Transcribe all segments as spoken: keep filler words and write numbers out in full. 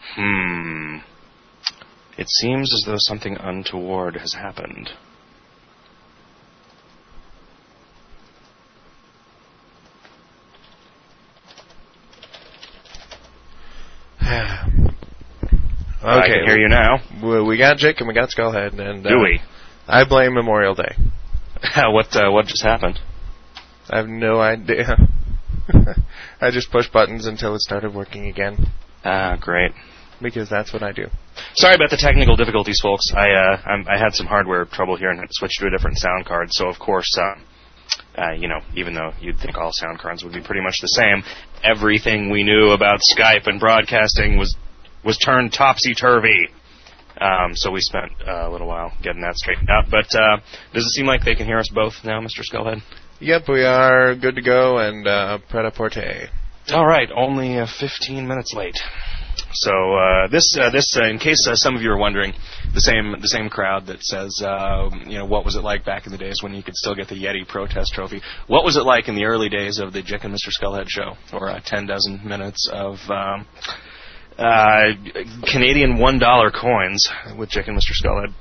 Hmm. It seems as though something untoward has happened. Okay, I can hear you now. We got Jake and we got Skullhead, and uh, do we? I blame Memorial Day. what uh, what just happened? I have no idea. I just pushed buttons until it started working again. Ah, great. Because that's what I do. Sorry about the technical difficulties, folks. I uh, I'm, I had some hardware trouble here and had to switch to a different sound card. So, of course, uh, uh, you know, even though you'd think all sound cards would be pretty much the same, everything we knew about Skype and broadcasting was was turned topsy-turvy. Um, so we spent uh, a little while getting that straightened out. But uh, does it seem like they can hear us both now, Mister Skullhead? Yep, we are good to go and uh, pret-a-porter. All right, only uh, fifteen minutes late. So uh, this, uh, this, uh, in case uh, some of you are wondering, the same, the same crowd that says, uh, you know, what was it like back in the days when you could still get the Yeti protest trophy? What was it like in the early days of the Jick and Mister Skullhead show, or uh, ten dozen minutes of um, uh, Canadian one dollar coins with Jick and Mister Skullhead?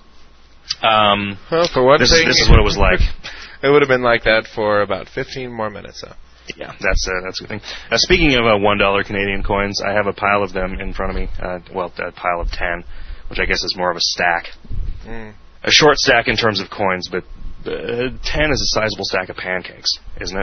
Um, well, for one this, thing, this is what it was like. It would have been like that for about fifteen more minutes, though. Yeah, that's uh, that's a good thing. Uh, speaking of uh, one dollar Canadian coins, I have a pile of them in front of me. Uh, well, a pile of ten, which I guess is more of a stack. Mm. A short stack in terms of coins, but uh, ten is a sizable stack of pancakes, isn't it?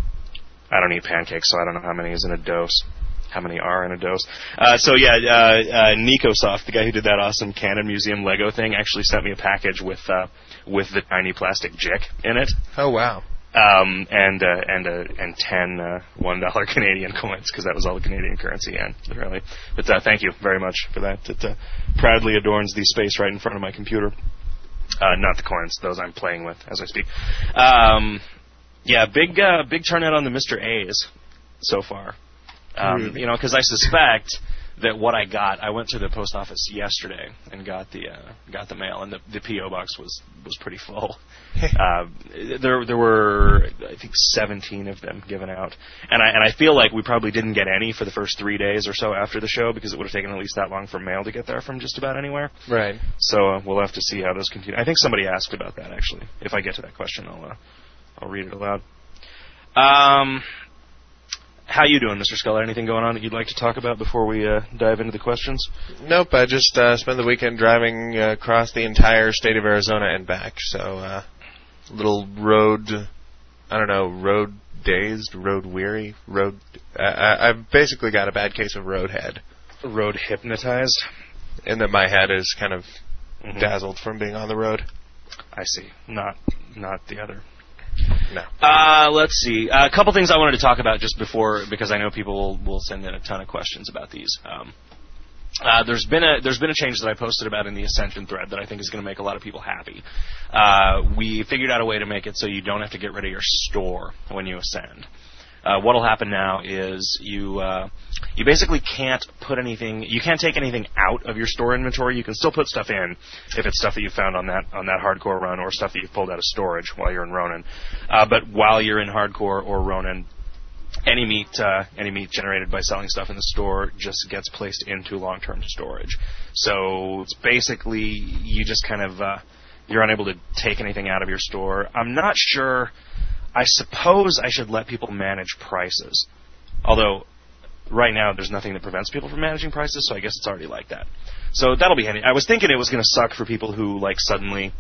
I don't eat pancakes, so I don't know how many is in a dose. How many are in a dose? Uh, so yeah, uh, uh, Nicosoft, the guy who did that awesome Canon Museum Lego thing, actually sent me a package with uh, with the tiny plastic Jick in it. Oh wow! Um, and uh, and uh, and ten uh, one dollar Canadian coins, because that was all the Canadian currency, and literally. But uh, thank you very much for that. It uh, proudly adorns the space right in front of my computer. Uh, not the coins; those I'm playing with as I speak. Um, yeah, big uh, big turnout on the Mister A's so far. Um, you know, because I suspect that what I got, I went to the post office yesterday and got the uh, got the mail, and the, the P O box was, was pretty full. uh, there there were I think seventeen of them given out, and I and I feel like we probably didn't get any for the first three days or so after the show, because it would have taken at least that long for mail to get there from just about anywhere. Right. So uh, we'll have to see how those continue. I think somebody asked about that actually. If I get to that question, I'll uh, I'll read it aloud. Um. How you doing, Mister Skullhead? Anything going on that you'd like to talk about before we uh, dive into the questions? Nope, I just uh, spent the weekend driving uh, across the entire state of Arizona and back. So, uh, little road, I don't know, road dazed, road weary, road. Uh, I, I've basically got a bad case of road head. Road hypnotized? And that my head is kind of mm-hmm. dazzled from being on the road. I see. Not, not the other. No. Uh, let's see. Uh, a couple things I wanted to talk about just before, because I know people will, will send in a ton of questions about these. Um, uh, there's been a there's been a change that I posted about in the Ascension thread that I think is going to make a lot of people happy. Uh, we figured out a way to make it so you don't have to get rid of your store when you ascend. Uh, what'll happen now is you uh, you basically can't put anything, you can't take anything out of your store inventory. You can still put stuff in if it's stuff that you found on that on that hardcore run or stuff that you've pulled out of storage while you're in Ronin. Uh, but while you're in hardcore or Ronin, any meat uh, any meat generated by selling stuff in the store just gets placed into long-term storage. So it's basically you just kind of uh, you're unable to take anything out of your store. I'm not sure. I suppose I should let people manage prices. Although, right now, there's nothing that prevents people from managing prices, so I guess it's already like that. So that'll be handy. I was thinking it was going to suck for people who, like, suddenly,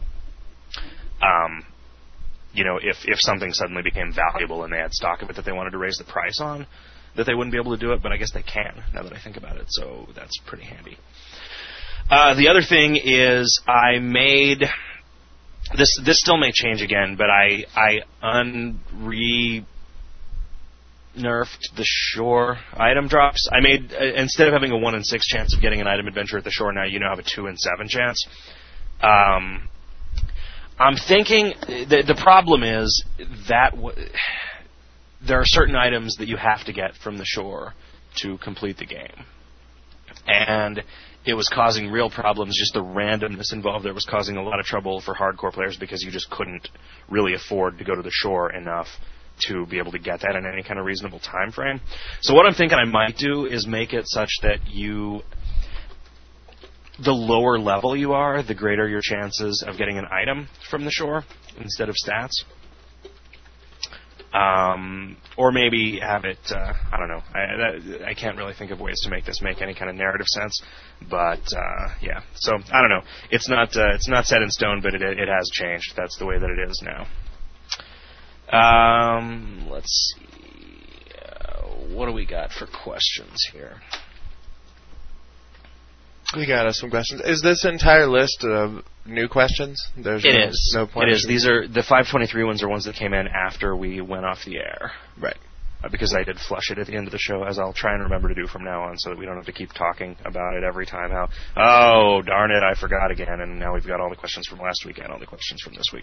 um, you know, if, if something suddenly became valuable and they had stock of it that they wanted to raise the price on, that they wouldn't be able to do it, but I guess they can, now that I think about it, so that's pretty handy. Uh, the other thing is I made... This this still may change again, but I I unre nerfed the shore item drops. I made uh, instead of having a one in six chance of getting an item adventure at the shore, now you now have a two in seven chance. Um, I'm thinking the the problem is that w- there are certain items that you have to get from the shore to complete the game, and it was causing real problems. Just the randomness involved there was causing a lot of trouble for hardcore players because you just couldn't really afford to go to the shore enough to be able to get that in any kind of reasonable time frame. So what I'm thinking I might do is make it such that you the lower level you are, the greater your chances of getting an item from the shore instead of stats. Um, or maybe have it, uh, I don't know, I, that, I can't really think of ways to make this make any kind of narrative sense, but, uh, yeah, so, I don't know, it's not, uh, it's not set in stone, but it, it has changed, that's the way that it is now. Um, let's see, uh, what do we got for questions here? We got us some questions. Is this entire list of new questions? There's it no, is. No point it is. These are the five twenty-three ones are ones that came in after we went off the air. Right. Uh, because I did flush it at the end of the show, as I'll try and remember to do from now on, so that we don't have to keep talking about it every time. How, oh, darn it, I forgot again, and now we've got all the questions from last week and all the questions from this week.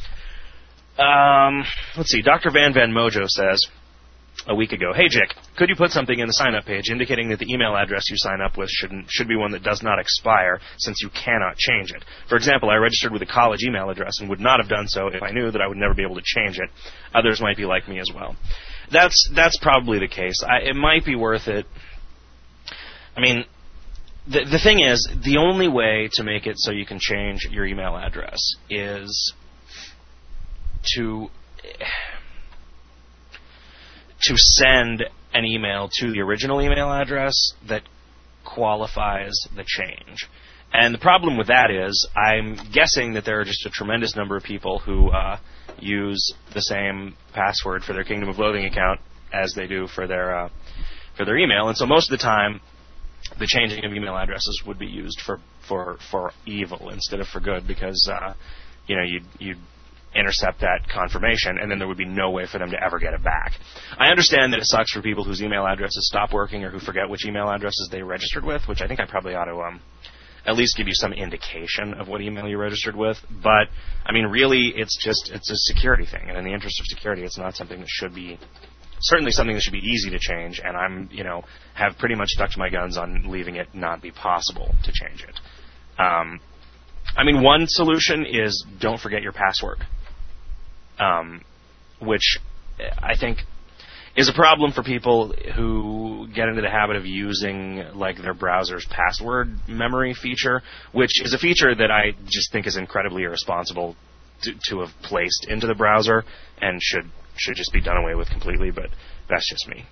Um, let's see. Doctor Van Van Mojo says, a week ago, hey, Jick, could you put something in the sign-up page indicating that the email address you sign up with shouldn't, should be one that does not expire, since you cannot change it? For example, I registered with a college email address and would not have done so if I knew that I would never be able to change it. Others might be like me as well. That's that's probably the case. I, it might be worth it. I mean, the the thing is, the only way to make it so you can change your email address is to... to send an email to the original email address that qualifies the change. And the problem with that is, I'm guessing that there are just a tremendous number of people who uh, use the same password for their Kingdom of Loathing account as they do for their uh, for their email. And so most of the time, the changing of email addresses would be used for for, for evil instead of for good, because uh, you know you'd you'd intercept that confirmation, and then there would be no way for them to ever get it back. I understand that it sucks for people whose email addresses stop working or who forget which email addresses they registered with, which I think I probably ought to um, at least give you some indication of what email you registered with. But, I mean, really, it's just it's a security thing, and in the interest of security, it's not something that should be, certainly something that should be easy to change, and I'm, you know, have pretty much stuck to my guns on leaving it not be possible to change it. Um, I mean, one solution is don't forget your password. Um, which I think is a problem for people who get into the habit of using like their browser's password memory feature, which is a feature that I just think is incredibly irresponsible to, to have placed into the browser and should should just be done away with completely. But that's just me.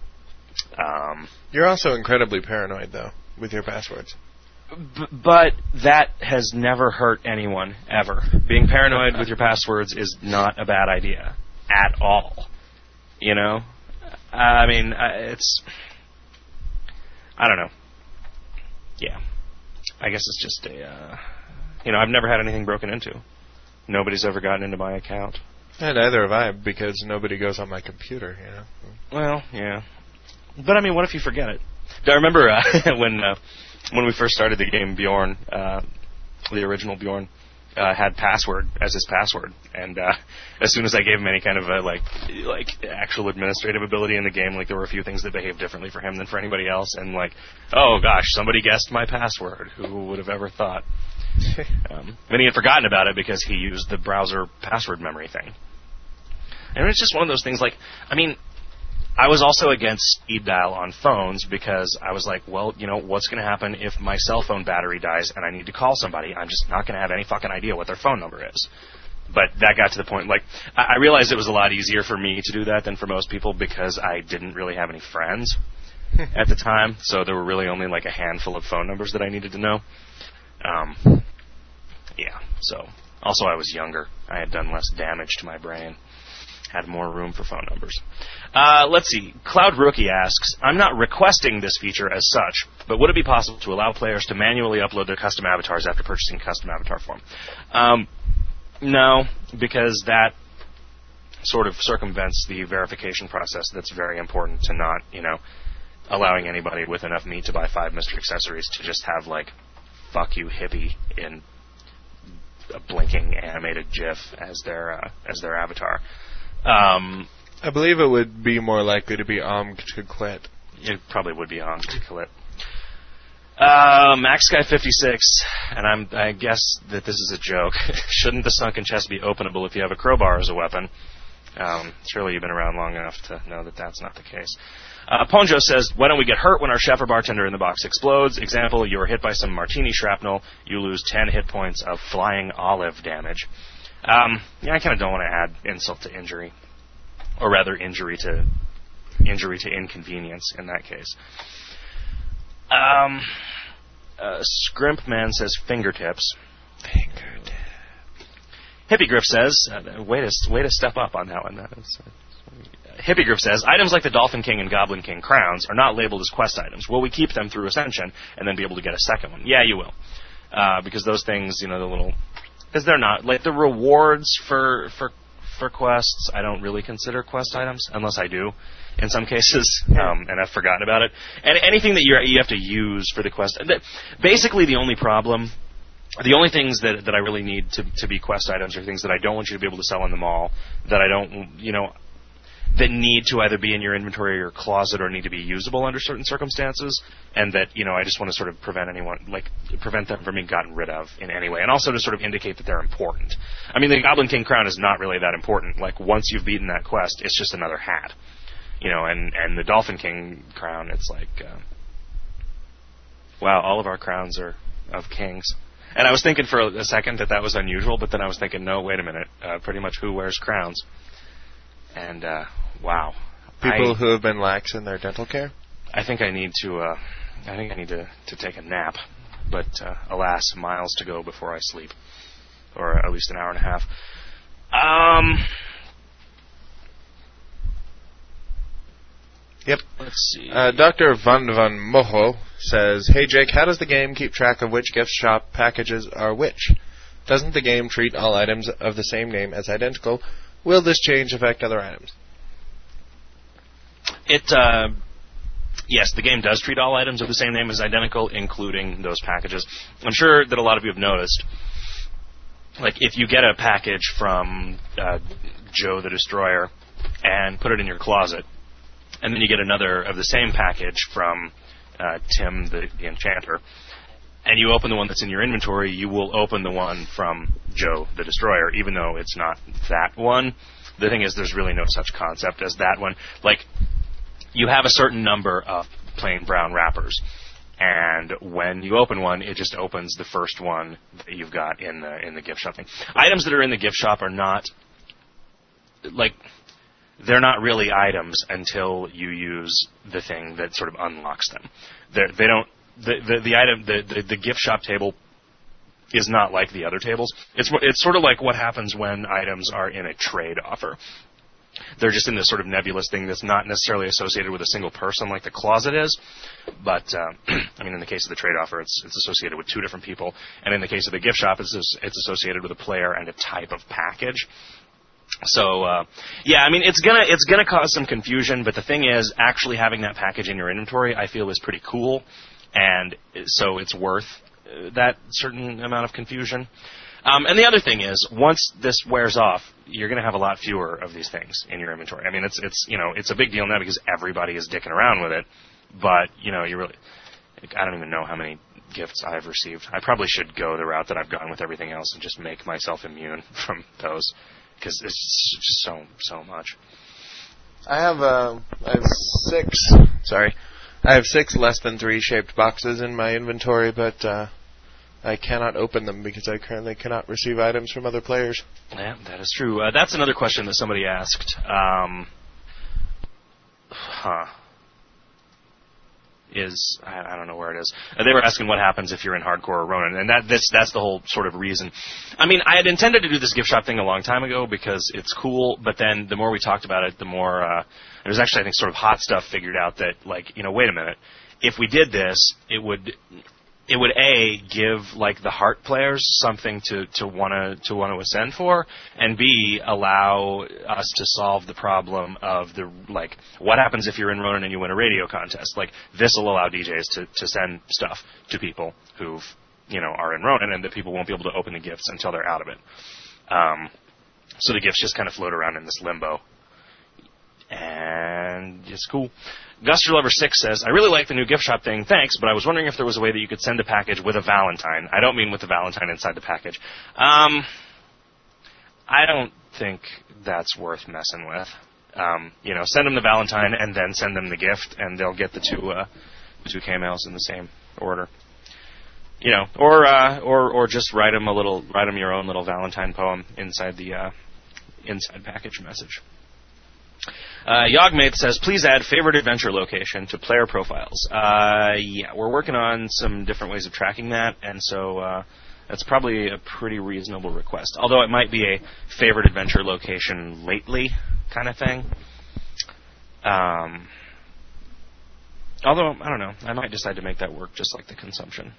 Um, You're also incredibly paranoid, though, with your passwords. B- but that has never hurt anyone, ever. Being paranoid with your passwords is not a bad idea. At all. You know? I mean, it's... I don't know. Yeah. I guess it's just a... Uh, you know, I've never had anything broken into. Nobody's ever gotten into my account. And neither have I, because nobody goes on my computer, you know? Well, yeah. But, I mean, what if you forget it? I remember uh, when... Uh, When we first started the game, Bjorn, uh, the original Bjorn, uh, had password as his password, and uh, as soon as I gave him any kind of a, like like actual administrative ability in the game, like there were a few things that behaved differently for him than for anybody else, and like, oh gosh, somebody guessed my password. Who would have ever thought? um, and he had forgotten about it because he used the browser password memory thing. And it's just one of those things. Like, I mean. I was also against speed dial on phones because I was like, well, you know, what's going to happen if my cell phone battery dies and I need to call somebody? I'm just not going to have any fucking idea what their phone number is. But that got to the point, like, I realized it was a lot easier for me to do that than for most people because I didn't really have any friends at the time. So there were really only like a handful of phone numbers that I needed to know. Um, yeah, so also I was younger. I had done less damage to my brain. Had more room for phone numbers. Uh, let's see. Cloud Rookie asks, I'm not requesting this feature as such, but would it be possible to allow players to manually upload their custom avatars after purchasing custom avatar form? Um, no, because that sort of circumvents the verification process that's very important to not, you know, allowing anybody with enough meat to buy five Mister Accessories to just have, like, fuck you hippie in a blinking animated GIF as their, uh, as their avatar. Um, I believe it would be more likely to be Om to Clit. It probably would be Om to Clit. Uh, Max Guy fifty-six, and I'm, I guess that this is a joke. Shouldn't the sunken chest be openable if you have a crowbar as a weapon? Um, surely you've been around long enough to know that that's not the case. Uh, Ponjo says, why don't we get hurt when our chef or bartender in the box explodes? Example, you are hit by some martini shrapnel. You lose ten hit points of flying olive damage. Um, yeah, I kind of don't want to add insult to injury. Or rather, injury to injury to inconvenience in that case. Um, uh, Scrimp Man says fingertips. Fingertips. Hippie says, uh, way to way to step up on that one. That is, uh, Hippie says, items like the Dolphin King and Goblin King crowns are not labeled as quest items. Will we keep them through Ascension and then be able to get a second one? Yeah, you will. Uh, because those things, you know, the little... Because they're not... Like, the rewards for, for for quests, I don't really consider quest items, unless I do, in some cases, um, and I've forgotten about it. And anything that you you have to use for the quest... Basically, the only problem... The only things that that I really need to, to be quest items are things that I don't want you to be able to sell in the mall, that I don't, you know... that need to either be in your inventory or your closet or need to be usable under certain circumstances, and that, you know, I just want to sort of prevent anyone, like, prevent them from being gotten rid of in any way, and also to sort of indicate that they're important. I mean, the Goblin King crown is not really that important. Like, once you've beaten that quest, it's just another hat. You know, and, and the Dolphin King crown, it's like, uh, wow, all of our crowns are of kings. And I was thinking for a second that that was unusual, but then I was thinking, no, wait a minute, uh, pretty much who wears crowns? And, uh, wow. People I, who have been lax in their dental care? I think I need to, uh, I think I need to, to take a nap. But, uh, alas, miles to go before I sleep. Or at least an hour and a half. Um... Yep. Let's see. Uh, Doctor Van Van Moho says, hey Jake, how does the game keep track of which gift shop packages are which? Doesn't the game treat all items of the same name as identical? Will this change affect other items? It, uh, yes, the game does treat all items of the same name as identical, including those packages. I'm sure that a lot of you have noticed, like, if you get a package from uh, Joe the Destroyer and put it in your closet, and then you get another of the same package from uh, Tim the, the Enchanter, and you open the one that's in your inventory, you will open the one from Joe the Destroyer, even though it's not that one. The thing is, there's really no such concept as that one. Like, you have a certain number of plain brown wrappers, and when you open one, it just opens the first one that you've got in the in the gift shop thing. Items that are in the gift shop are not, like, they're not really items until you use the thing that sort of unlocks them. They're, they don't. The, the the item the, the the gift shop table is not like the other tables. It's it's sort of like what happens when items are in a trade offer. They're just in this sort of nebulous thing that's not necessarily associated with a single person like the closet is. But uh, I mean, in the case of the trade offer, it's it's associated with two different people, and in the case of the gift shop, it's it's associated with a player and a type of package. So, uh, yeah, I mean, it's gonna it's gonna cause some confusion, but the thing is, actually having that package in your inventory, I feel, is pretty cool, and so it's worth that certain amount of confusion. Um, and the other thing is, once this wears off, you're gonna have a lot fewer of these things in your inventory. I mean, it's it's you know, it's a big deal now because everybody is dicking around with it, but you know, you really, I don't even know how many gifts I've received. I probably should go the route that I've gone with everything else and just make myself immune from those. Because it's just so so much. I have uh, I have six. Sorry, I have six less than three shaped boxes in my inventory, but uh, I cannot open them because I currently cannot receive items from other players. Yeah, that is true. Uh, that's another question that somebody asked. Um, huh. Is I, I don't know where it is. Uh, they were asking what happens if you're in hardcore or Ronin, and that this that's the whole sort of reason. I mean, I had intended to do this gift shop thing a long time ago because it's cool, but then the more we talked about it, the more uh, there's actually I think sort of hot stuff figured out that, like, you know, wait a minute, if we did this, it would it would a give like the heart players something to to want to to want to ascend for, and b allow us to solve the problem of the, like, what happens if you're in Ronin and you win a radio contest. Like, this will allow D Js to to send stuff to people who've, you know, are in Ronin, and that people won't be able to open the gifts until they're out of it. Um, so the gifts just kind of float around in this limbo, and it's cool. Guster Lover six says, I really like the new gift shop thing, thanks, but I was wondering if there was a way that you could send a package with a Valentine. I don't mean with the Valentine inside the package. Um, I don't think that's worth messing with. Um, you know, send them the Valentine and then send them the gift, and they'll get the two uh, the two K mails in the same order. You know, or uh, or or just write them a little, write them your own little Valentine poem inside the uh, inside package message. Uh, Yogmaith says, please add favorite adventure location to player profiles. Uh, yeah, we're working on some different ways of tracking that, and so uh, that's probably a pretty reasonable request. Although it might be a favorite adventure location lately kind of thing. Um, although, I don't know, I might decide to make that work just like the consumption.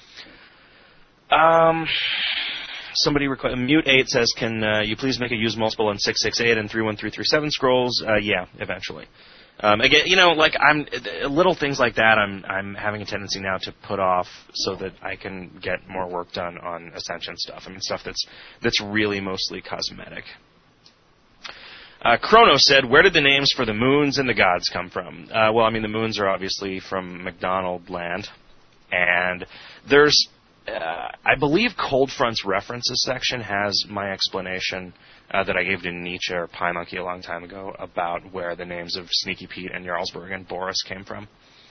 Um... Somebody requ- Mute eight says, can uh, you please make a use multiple on six six eight and three one three three seven scrolls? Uh, yeah, eventually. Um, again, you know, like I'm little things like that. I'm I'm having a tendency now to put off so that I can get more work done on Ascension stuff. I mean, stuff that's that's really mostly cosmetic. Uh, Chrono said, where did the names for the moons and the gods come from? Uh, well, I mean, the moons are obviously from McDonald Land, and there's. Uh, I believe Cold Front's references section has my explanation uh, that I gave to Nietzsche or PieMonkey a long time ago about where the names of Sneaky Pete and Jarlsberg and Boris came from.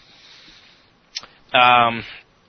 Um,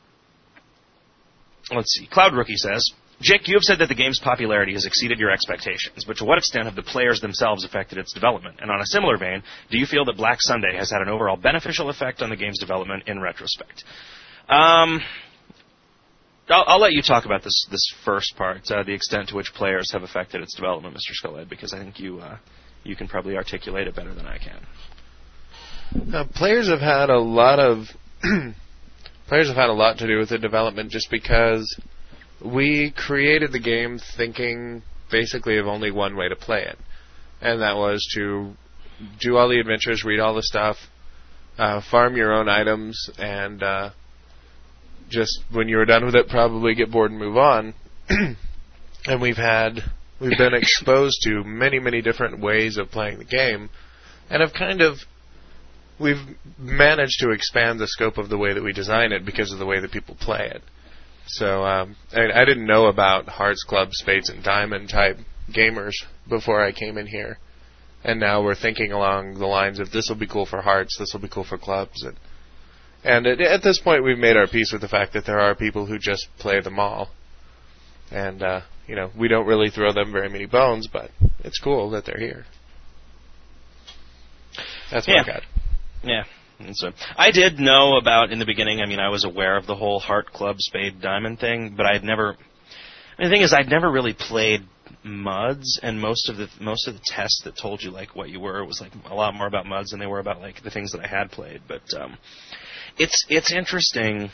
let's see. Cloud Rookie says, Jake, you have said that the game's popularity has exceeded your expectations, but to what extent have the players themselves affected its development? And on a similar vein, do you feel that Black Sunday has had an overall beneficial effect on the game's development in retrospect? Um... I'll, I'll let you talk about this this first part, uh, the extent to which players have affected its development, Mister Skullhead, because I think you uh, you can probably articulate it better than I can. Uh, players have had a lot of players have had a lot to do with the development, just because we created the game thinking basically of only one way to play it, and that was to do all the adventures, read all the stuff, uh, farm your own items, and uh, just when you were done with it, probably get bored and move on. And we've had, we've been exposed to many, many different ways of playing the game, and have kind of, we've managed to expand the scope of the way that we design it because of the way that people play it. So, um, I, I didn't know about Hearts, Clubs, Spades, and Diamond type gamers before I came in here, and now we're thinking along the lines of this will be cool for Hearts, this will be cool for Clubs, and And at, at this point, we've made our peace with the fact that there are people who just play them all. And, uh, you know, we don't really throw them very many bones, but it's cool that they're here. That's what yeah. I got. Yeah. And so I did know about, in the beginning, I mean, I was aware of the whole Heart, Club, Spade, Diamond thing, but I'd never... I mean, the thing is, I'd never really played MUDs, and most of the most of the tests that told you, like, what you were, was, like, a lot more about MUDs than they were about, like, the things that I had played. But, um... It's it's interesting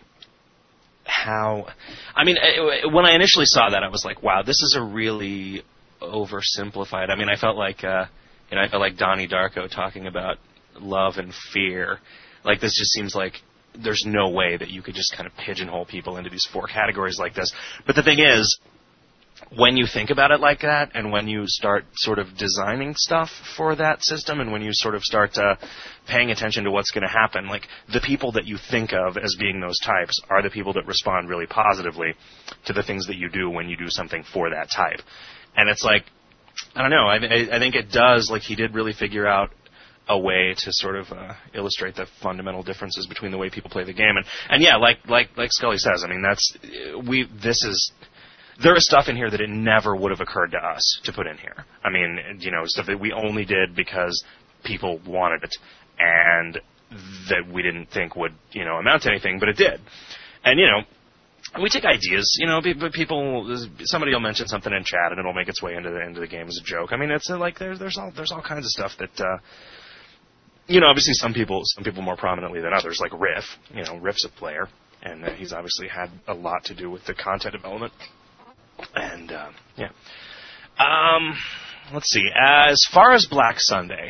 how, I mean, when I initially saw that, I was like, wow, this is a really oversimplified. I mean, I felt like, uh, you know, I felt like Donnie Darko talking about love and fear. Like, this just seems like there's no way that you could just kind of pigeonhole people into these four categories like this. But the thing is, when you think about it like that, and when you start sort of designing stuff for that system, and when you sort of start uh, paying attention to what's going to happen, like, the people that you think of as being those types are the people that respond really positively to the things that you do when you do something for that type. And it's like, I don't know, I, I think it does, like, he did really figure out a way to sort of uh, illustrate the fundamental differences between the way people play the game. And, and yeah, like, like, like Scully says, I mean, that's, we, this is... There is stuff in here that it never would have occurred to us to put in here. I mean, you know, stuff that we only did because people wanted it, and that we didn't think would, you know, amount to anything, but it did. And, you know, we take ideas, you know, but people, somebody will mention something in chat, and it'll make its way into the into the game as a joke. I mean, it's uh, like there's there's all there's all kinds of stuff that, uh, you know, obviously some people some people more prominently than others, like Riff. You know, Riff's a player, and uh, he's obviously had a lot to do with the content development. And, uh, yeah. Um, let's see. As far as Black Sunday,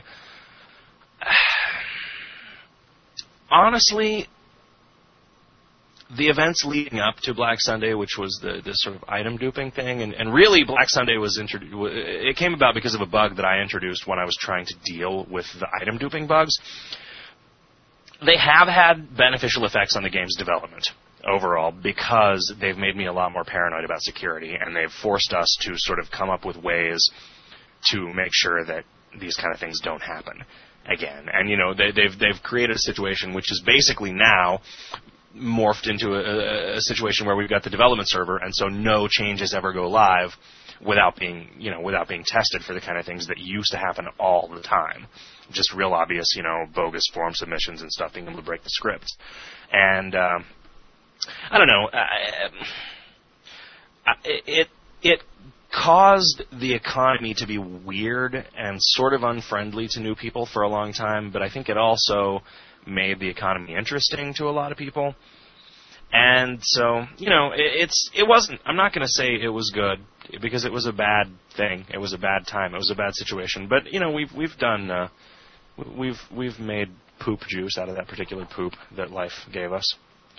honestly, the events leading up to Black Sunday, which was the this sort of item duping thing, and, and really Black Sunday was introduced. It came about because of a bug that I introduced when I was trying to deal with the item duping bugs. They have had beneficial effects on the game's development overall, because they've made me a lot more paranoid about security, and they've forced us to sort of come up with ways to make sure that these kind of things don't happen again. And, you know, they, they've they've created a situation which is basically now morphed into a, a situation where we've got the development server, and so no changes ever go live without being, you know, without being tested for the kind of things that used to happen all the time. Just real obvious, you know, bogus form submissions and stuff, being able to break the scripts. And um, I don't know, I, I, it it caused the economy to be weird and sort of unfriendly to new people for a long time, but I think it also made the economy interesting to a lot of people. And so, you know, it, it's it wasn't, I'm not going to say it was good, because it was a bad thing. It was a bad time. It was a bad situation. But, you know, we've we've done, uh, we've we've made poop juice out of that particular poop that life gave us.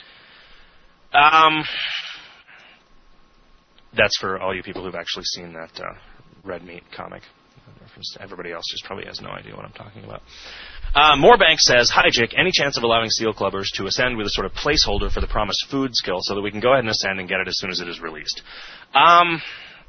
Um, that's for all you people who've actually seen that uh, Red Meat comic. Everybody else just probably has no idea what I'm talking about. Uh, Morebank says, "Hi, Jick. Any chance of allowing Seal Clubbers to ascend with a sort of placeholder for the promised food skill so that we can go ahead and ascend and get it as soon as it is released?" Um,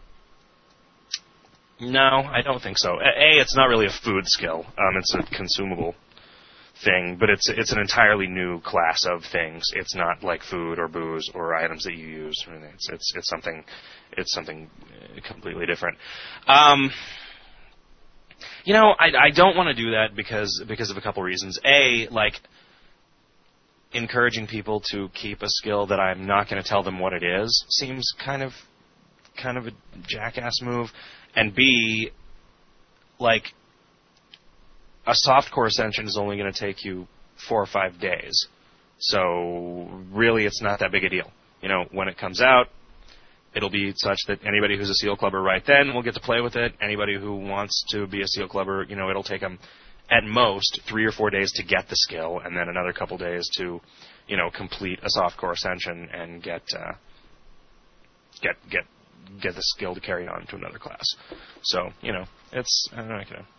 no, I don't think so. A, it's not really a food skill. Um, it's a consumable thing, but it's it's an entirely new class of things. It's not like food or booze or items that you use. I mean, it's it's it's something it's something completely different. Um, you know, I I don't want to do that because because of a couple reasons. A, like, encouraging people to keep a skill that I'm not going to tell them what it is seems kind of kind of a jackass move. And B, like, a softcore ascension is only going to take you four or five days. So really it's not that big a deal. You know, when it comes out, it'll be such that anybody who's a Seal Clubber right then will get to play with it. Anybody who wants to be a Seal Clubber, you know, it'll take them at most three or four days to get the skill, and then another couple days to, you know, complete a softcore ascension and get uh, get get get the skill to carry on to another class. So, you know, it's, I don't know, you know.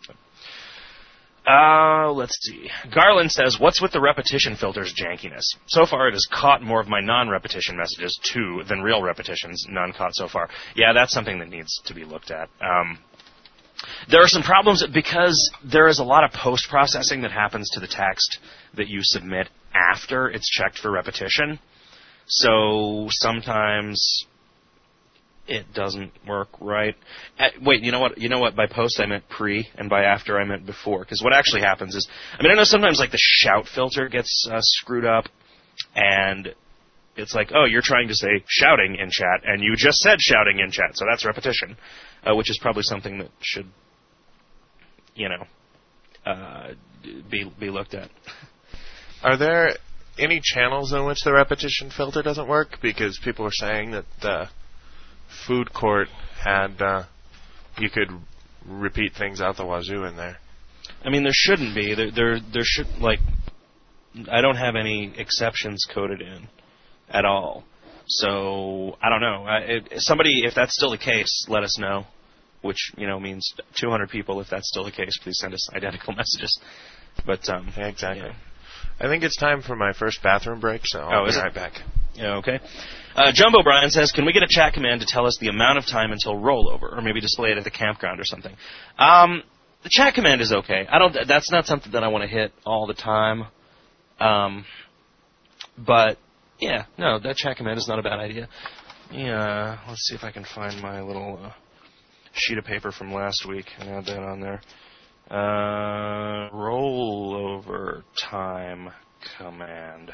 Uh, let's see. Garland says, "What's with the repetition filter's jankiness? So far it has caught more of my non-repetition messages, too, than real repetitions. None caught so far." Yeah, that's something that needs to be looked at. Um, there are some problems because there is a lot of post-processing that happens to the text that you submit after it's checked for repetition. So sometimes it doesn't work right. Uh, wait, you know what? You know what? By post I meant pre, and by after I meant before. Because what actually happens is, I mean, I know sometimes like the shout filter gets uh, screwed up, and it's like, oh, you're trying to say shouting in chat, and you just said shouting in chat, so that's repetition, uh, which is probably something that should, you know, uh, be be looked at. Are there any channels in which the repetition filter doesn't work? Because people are saying that the Food Court had, uh, you could repeat things out the wazoo in there. I mean, there shouldn't be. There, there, there should, like, I don't have any exceptions coded in at all. So, I don't know. I, if somebody, if that's still the case, let us know. Which, you know, means two hundred people. If that's still the case, please send us identical messages. But, um, yeah, exactly. Yeah. I think it's time for my first bathroom break, so I'll oh, be is right it? back. Yeah, okay. Uh, Jumbo Brian says, "Can we get a chat command to tell us the amount of time until rollover, or maybe display it at the campground or something?" Um, the chat command is okay. I don't. That's not something that I want to hit all the time. Um, but yeah, no, that chat command is not a bad idea. Yeah, let's see if I can find my little uh, sheet of paper from last week and add that on there. Uh, rollover time command.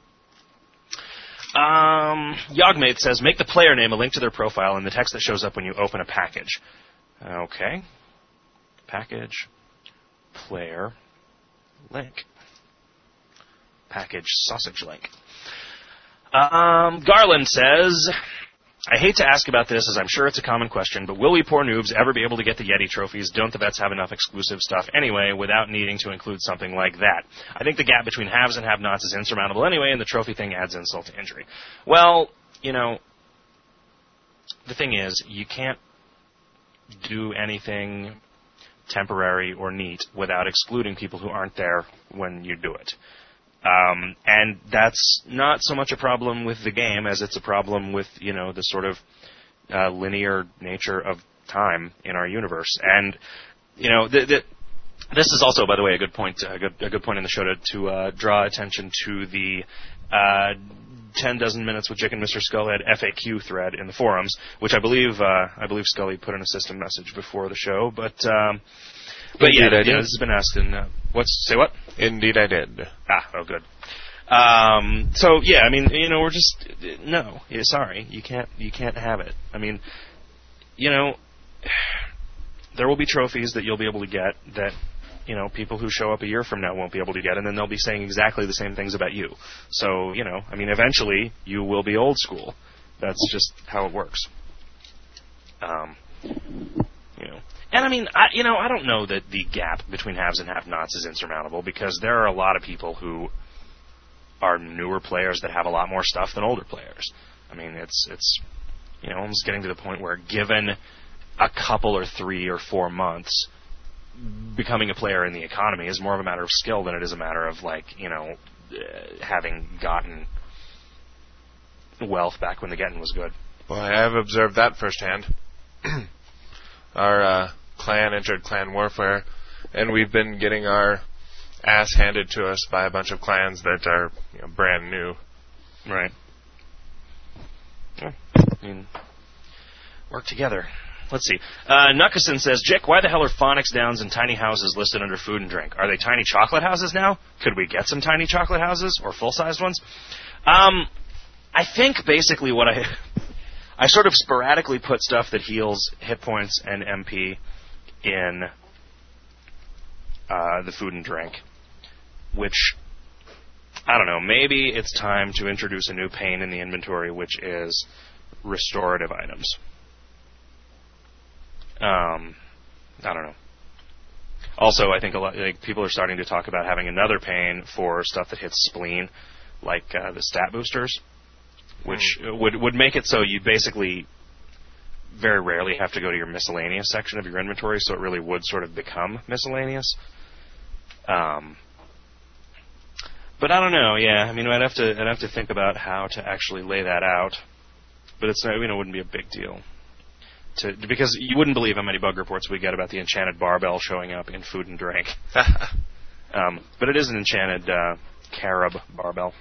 Um, Yogmate says, "Make the player name a link to their profile in the text that shows up when you open a package." Okay. Package, player, link. Package sausage link. Um, Garland says, "I hate to ask about this, as I'm sure it's a common question, but will we poor noobs ever be able to get the Yeti trophies? Don't the vets have enough exclusive stuff anyway, without needing to include something like that? I think the gap between haves and have-nots is insurmountable anyway, and the trophy thing adds insult to injury." Well, you know, the thing is, you can't do anything temporary or neat without excluding people who aren't there when you do it. Um, and that's not so much a problem with the game as it's a problem with, you know, the sort of uh, linear nature of time in our universe. And, you know, the, the, this is also, by the way, a good point, a good, a good point in the show to, to uh, draw attention to the uh, ten dozen minutes with Jake and Mister Skullhead F A Q thread in the forums, which I believe uh, I believe Scully put in a system message before the show. But um, but Indeed, yeah, I did. yeah, this has been asked in uh, what's say what? Indeed, I did. Ah, oh, good. Um, so yeah, I mean, you know, we're just no. Yeah, sorry, you can't you can't have it. I mean, you know, there will be trophies that you'll be able to get that, you know, people who show up a year from now won't be able to get, and then they'll be saying exactly the same things about you. So, you know, I mean, eventually you will be old school. That's just how it works. Um, you know, and I mean, I, you know, I don't know that the gap between haves and have-nots is insurmountable, because there are a lot of people who are newer players that have a lot more stuff than older players. I mean, it's it's you know, almost getting to the point where, given a couple or three or four months, becoming a player in the economy is more of a matter of skill than it is a matter of, like, you know, uh, having gotten wealth back when the getting was good. Well, I have observed that firsthand. Our uh, clan entered clan warfare, and we've been getting our ass handed to us by a bunch of clans that are, you know, brand new. Right. Yeah. I mean, work together. Let's see. Uh, Nuckison says, Jick, why the hell are Phonics Downs and tiny houses listed under food and drink? Are they tiny chocolate houses now? Could we get some tiny chocolate houses, or full-sized ones? Um, I think basically what I... I sort of sporadically put stuff that heals hit points and M P in uh, the food and drink, which, I don't know, maybe it's time to introduce a new pain in the inventory, which is restorative items. Um, I don't know. Also, I think a lot, like, people are starting to talk about having another pane for stuff that hits spleen, like uh, the stat boosters, which mm. would would make it so you basically very rarely have to go to your miscellaneous section of your inventory, so it really would sort of become miscellaneous. Um, but I don't know. Yeah, I mean, I'd have to I'd have to think about how to actually lay that out. But it's not, you know, it wouldn't be a big deal. To, because you wouldn't believe how many bug reports we get about the enchanted barbell showing up in food and drink. um, but it is an enchanted uh, carob barbell.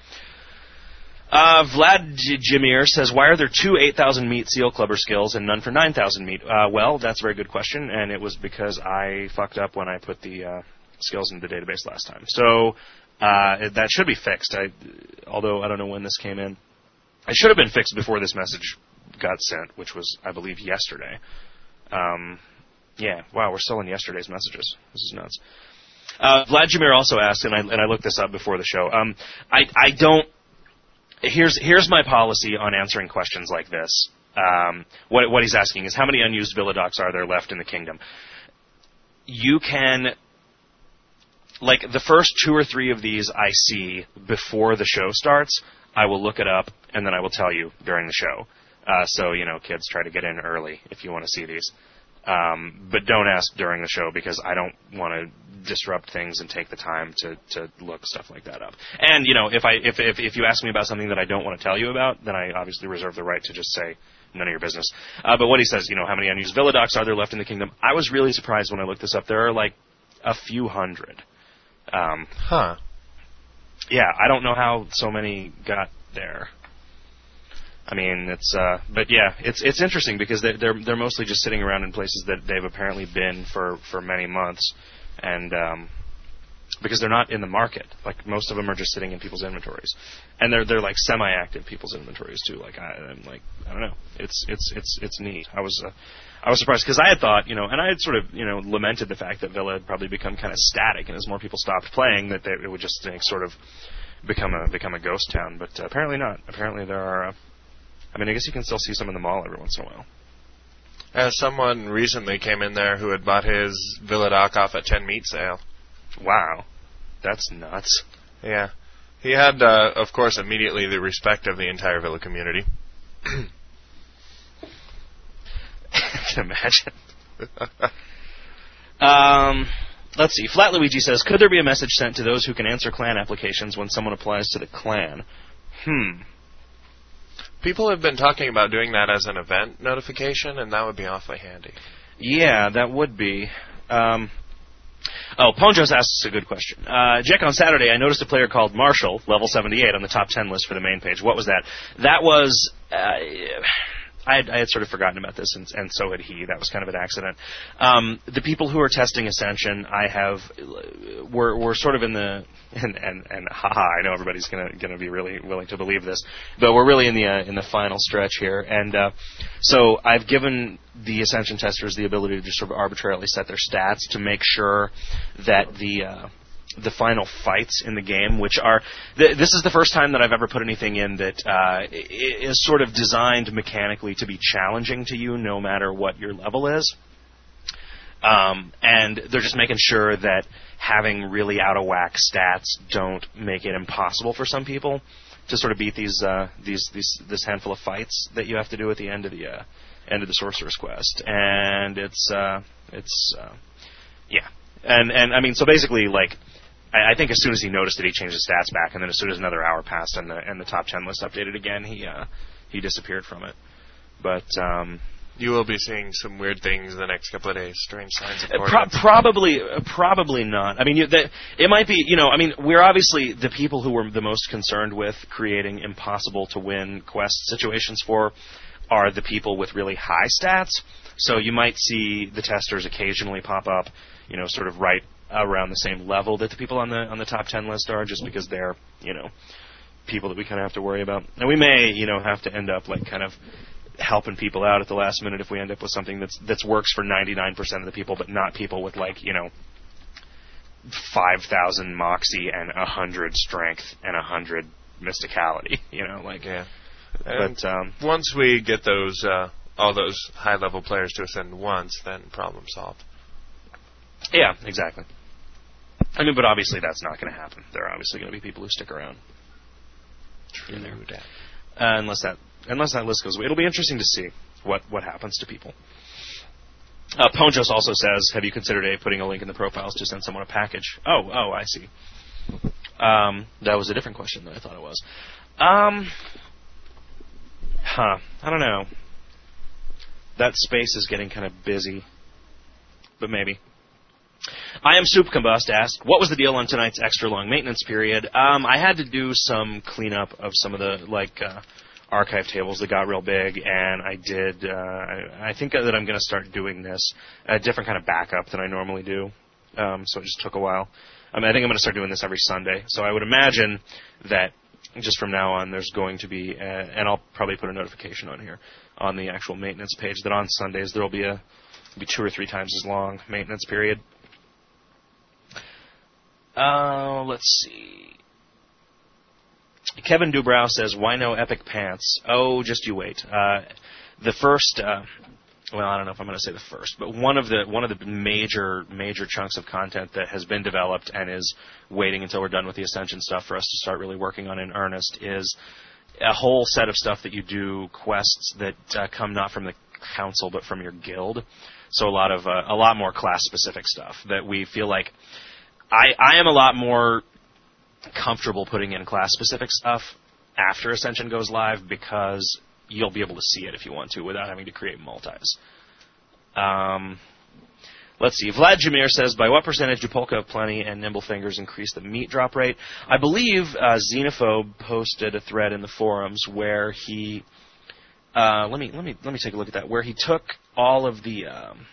Uh, Vlad Jimir says, why are there two eight thousand meat seal clubber skills and none for nine thousand meat? Uh, well, that's a very good question, and it was because I fucked up when I put the uh, skills into the database last time. So uh, it, that should be fixed, I, although I don't know when this came in. It should have been fixed before this message got sent, which was, I believe, yesterday. Um, yeah, wow, we're still in yesterday's messages. This is nuts. Uh, Vladimir also asked, and I, and I looked this up before the show, um, I, I don't... Here's here's my policy on answering questions like this. Um, what what he's asking is, how many unused Villadocs are there left in the kingdom? You can, like, the first two or three of these I see before the show starts. I will look it up, and then I will tell you during the show. Uh, so, you know, kids, try to get in early if you want to see these. Um, but don't ask during the show, because I don't want to disrupt things and take the time to, to look stuff like that up. And, you know, if I if, if if you ask me about something that I don't want to tell you about, then I obviously reserve the right to just say none of your business. Uh, but what he says, you know, how many unused Villadocs are there left in the kingdom? I was really surprised when I looked this up. There are like a few hundred. Um, huh. Yeah, I don't know how so many got there. I mean, it's, uh, but yeah, it's it's interesting because they're, they're they're mostly just sitting around in places that they've apparently been for, for many months, and um, because they're not in the market, like most of them are just sitting in people's inventories, and they're they're like semi-active people's inventories too. Like I, I'm like I don't know, it's it's it's it's neat. I was uh, I was surprised because I had thought, you know, and I had sort of, you know, lamented the fact that Villa had probably become kind of static, and as more people stopped playing, that they, it would just like, sort of become a become a ghost town. But uh, apparently not. Apparently there are. Uh, I mean, I guess you can still see some in the mall every once in a while. As someone recently came in there who had bought his Villadoc off a ten meat sale. Wow. That's nuts. Yeah. He had, uh, of course, immediately the respect of the entire Villa community. I can imagine. um, let's see. Flat Luigi says, could there be a message sent to those who can answer clan applications when someone applies to the clan? Hmm. People have been talking about doing that as an event notification, and that would be awfully handy. Yeah, that would be. Um, oh, Ponjos asks a good question. Uh, Jack, on Saturday, I noticed a player called Marshall, level seventy-eight, on the top ten list for the main page. What was that? That was... Uh, I had, I had sort of forgotten about this, and, and so had he. That was kind of an accident. Um, the people who are testing Ascension, I have, we're, we're sort of in the, and, and, and haha, I know everybody's gonna gonna be really willing to believe this, but we're really in the uh, in the final stretch here, and uh, so I've given the Ascension testers the ability to just sort of arbitrarily set their stats to make sure that the uh, the final fights in the game, which are, th- this is the first time that I've ever put anything in that uh, is sort of designed mechanically to be challenging to you no matter what your level is. Um, and they're just making sure that having really out-of-whack stats don't make it impossible for some people to sort of beat these, uh, these, these, this handful of fights that you have to do at the end of the uh, end of the Sorcerer's Quest. And it's, uh, it's, uh, yeah. And, and I mean, so basically, like, I think as soon as he noticed it, he changed his stats back, and then as soon as another hour passed and the and the top ten list updated again, he uh, he disappeared from it. But um, you will be seeing some weird things in the next couple of days. Strange signs of pro- probably uh, probably not. I mean, you, the, it might be. You know, I mean, we're obviously the people who were the most concerned with creating impossible to win quest situations for are the people with really high stats. So you might see the testers occasionally pop up, you know, sort of right around the same level that the people on the on the top ten list are, just because they're, you know, people that we kind of have to worry about. And we may, you know, have to end up like kind of helping people out at the last minute if we end up with something that's that's works for ninety-nine percent of the people, but not people with like, you know, five thousand moxie and one hundred strength and one hundred mysticality, you know, like. Yeah. But um, once we get those uh, all those high level players to ascend once, then problem solved. Yeah, exactly. I mean, but obviously that's not going to happen. There are obviously going to be people who stick around. True that. Uh, unless that unless that list goes away. It'll be interesting to see what, what happens to people. Uh, Ponjos also says, have you considered a, putting a link in the profiles to send someone a package? Oh, oh, I see. Um, that was a different question than I thought it was. Um, huh, I don't know. That space is getting kind of busy. But maybe. I am Soup Combust asked, what was the deal on tonight's extra long maintenance period? Um, I had to do some cleanup of some of the like uh, archive tables that got real big, and I did. Uh, I, I think that I'm going to start doing this a different kind of backup than I normally do. Um, so it just took a while. I mean, I think I'm going to start doing this every Sunday. So I would imagine that just from now on, there's going to be, a, and I'll probably put a notification on here on the actual maintenance page that on Sundays there will be a be two or three times as long maintenance period. Uh, let's see. Kevin Dubrow says, why no epic pants? Oh, just you wait. Uh, the first, uh, well, I don't know if I'm going to say the first, but one of the one of the major major chunks of content that has been developed and is waiting until we're done with the Ascension stuff for us to start really working on in earnest is a whole set of stuff that you do, quests that uh, come not from the council but from your guild. So a lot of uh, a lot more class specific stuff that we feel like. I, I am a lot more comfortable putting in class-specific stuff after Ascension goes live because you'll be able to see it if you want to without having to create multis. Um, let's see. Vlad Jameer says, by what percentage do Polka of Plenty and Nimble Fingers increase the meat drop rate? I believe uh, Xenophobe posted a thread in the forums where he... Uh, let me let me let me take a look at that. Where he took all of the... Um,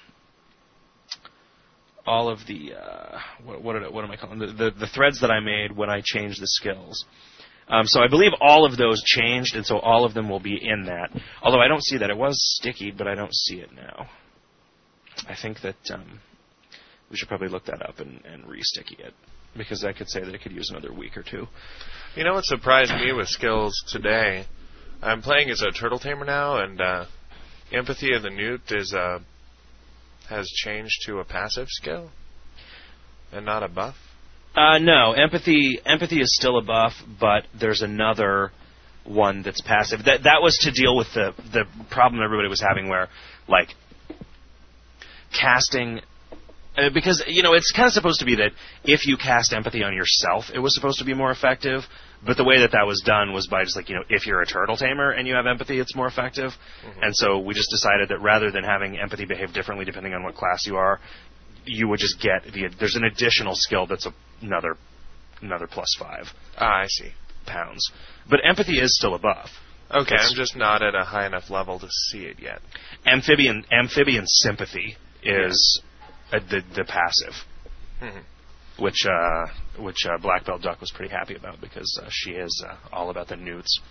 all of the, uh, what, what, what am I calling the, the the threads that I made when I changed the skills. Um, so I believe all of those changed, and so all of them will be in that. Although I don't see that. It was sticky, but I don't see it now. I think that um, we should probably look that up and, and re-sticky it, because I could say that it could use another week or two. You know what surprised me with skills today? I'm playing as a Turtle Tamer now, and uh, Empathy of the Newt is a... Uh, has changed to a passive skill and not a buff? Uh, no, empathy empathy is still a buff, but there's another one that's passive. That that was to deal with the the problem everybody was having, where like casting Uh, because, you know, it's kind of supposed to be that if you cast empathy on yourself, it was supposed to be more effective. But the way that that was done was by just like, you know, if you're a turtle tamer and you have empathy, it's more effective. Mm-hmm. And so we just decided that rather than having empathy behave differently depending on what class you are, you would just get the, there's an additional skill that's a, another another plus five. Ah, I see. Pounds. But empathy is still a buff. Okay, It's- I'm just not at a high enough level to see it yet. Amphibian amphibian sympathy is uh, the the passive, Mhm. which uh, which uh, Black Belt Duck was pretty happy about because uh, she is uh, all about the newts.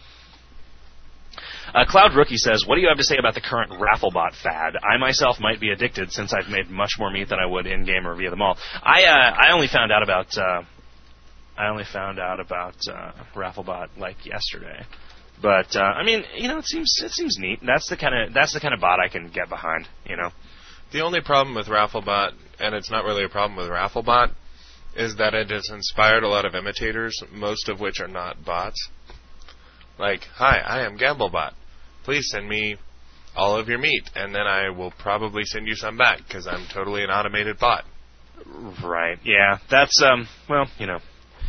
Uh, Cloud Rookie says, "What do you have to say about the current Rafflebot fad? I myself might be addicted since I've made much more meat than I would in game or via the mall. I uh, I only found out about uh, I only found out about uh, Rafflebot like yesterday." But uh, I mean, you know, it seems it seems neat. That's the kind of that's the kind of bot I can get behind. You know, The only problem with Rafflebot, and it's not really a problem with Rafflebot, is that it has inspired a lot of imitators, most of which are not bots. Like, hi, I am Gamblebot. Please send me all of your meat, and then I will probably send you some back because I'm totally an automated bot. right? Yeah, that's um. Well, you know,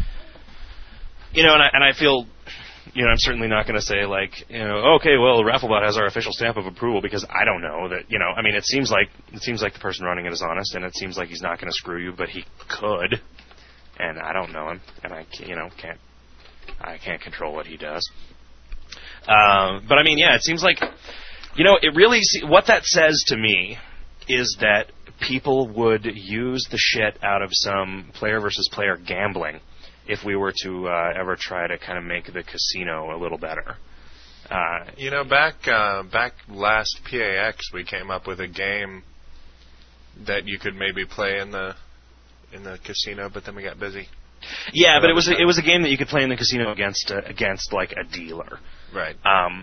you know, and I and I feel. You know, I'm certainly not going to say, like, you know, okay, well, Rafflebot has our official stamp of approval because I don't know that, you know, I mean, it seems like it seems like the person running it is honest, and it seems like he's not going to screw you, but he could, and I don't know him, and I, you know, can't, I can't control what he does. Um, but I mean, yeah, it seems like, you know, it really, what that says to me is that people would use the shit out of some player versus player gambling if we were to uh, ever try to kind of make the casino a little better. Uh, You know, back uh, back last P A X, we came up with a game that you could maybe play in the in the casino, but then we got busy. yeah, but it was a, it was a game that you could play in the casino against uh, against like a dealer. Right. Um,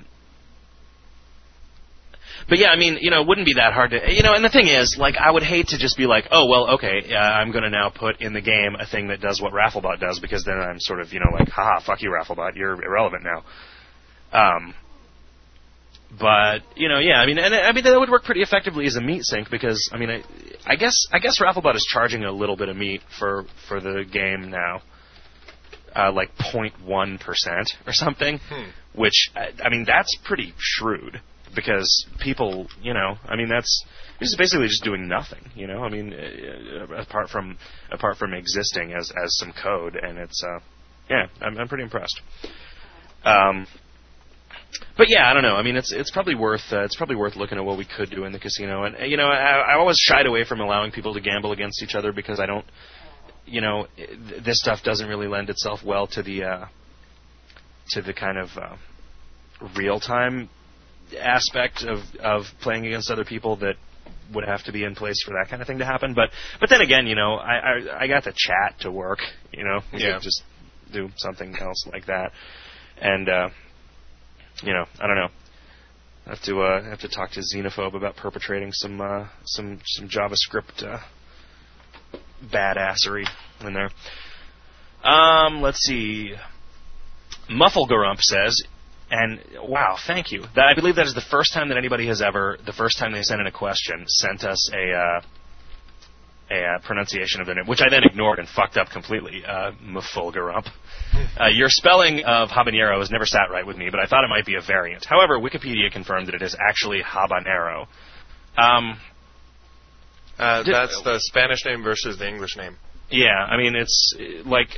but yeah, I mean, you know, it wouldn't be that hard to, you know, and the thing is, like, I would hate to just be like, oh, well, okay, uh, I'm going to now put in the game a thing that does what Rafflebot does, because then I'm sort of, you know, like, haha, fuck you, Rafflebot, you're irrelevant now. Um, but, you know, yeah, I mean, and I mean, that would work pretty effectively as a meat sink, because, I mean, I, I guess, I guess Rafflebot is charging a little bit of meat for, for the game now. Uh, like zero point one percent or something, Hmm. which, I, I mean, that's pretty shrewd. Because people, you know, I mean, that's this is basically just doing nothing, you know. I mean, uh, apart from apart from existing as as some code, and it's, uh, yeah, I'm I'm pretty impressed. Um, but yeah, I don't know. I mean, it's it's probably worth uh, it's probably worth looking at what we could do in the casino, and uh, you know, I, I always shied away from allowing people to gamble against each other because I don't, you know, th- this stuff doesn't really lend itself well to the uh, to the kind of uh, real time aspect of of playing against other people that would have to be in place for that kind of thing to happen. But but then again, you know, I I, I got the chat to work. You know, we Yeah. could just do something else like that. And uh, you know, I don't know. I have to uh, have to talk to Xenophobe about perpetrating some uh, some some JavaScript uh, badassery in there. Um, let's see. Mufflegarump says. And wow, thank you. That, I believe that is the first time that anybody has ever, the first time they sent in a question, sent us a uh, a uh, pronunciation of their name, which I then ignored and fucked up completely. Uh, Mufulgarump. Uh, your spelling of habanero has never sat right with me, but I thought it might be a variant. However, Wikipedia confirmed that it is actually habanero. Um, Uh, Did- that's the Spanish name versus the English name. yeah, I mean it's uh, like.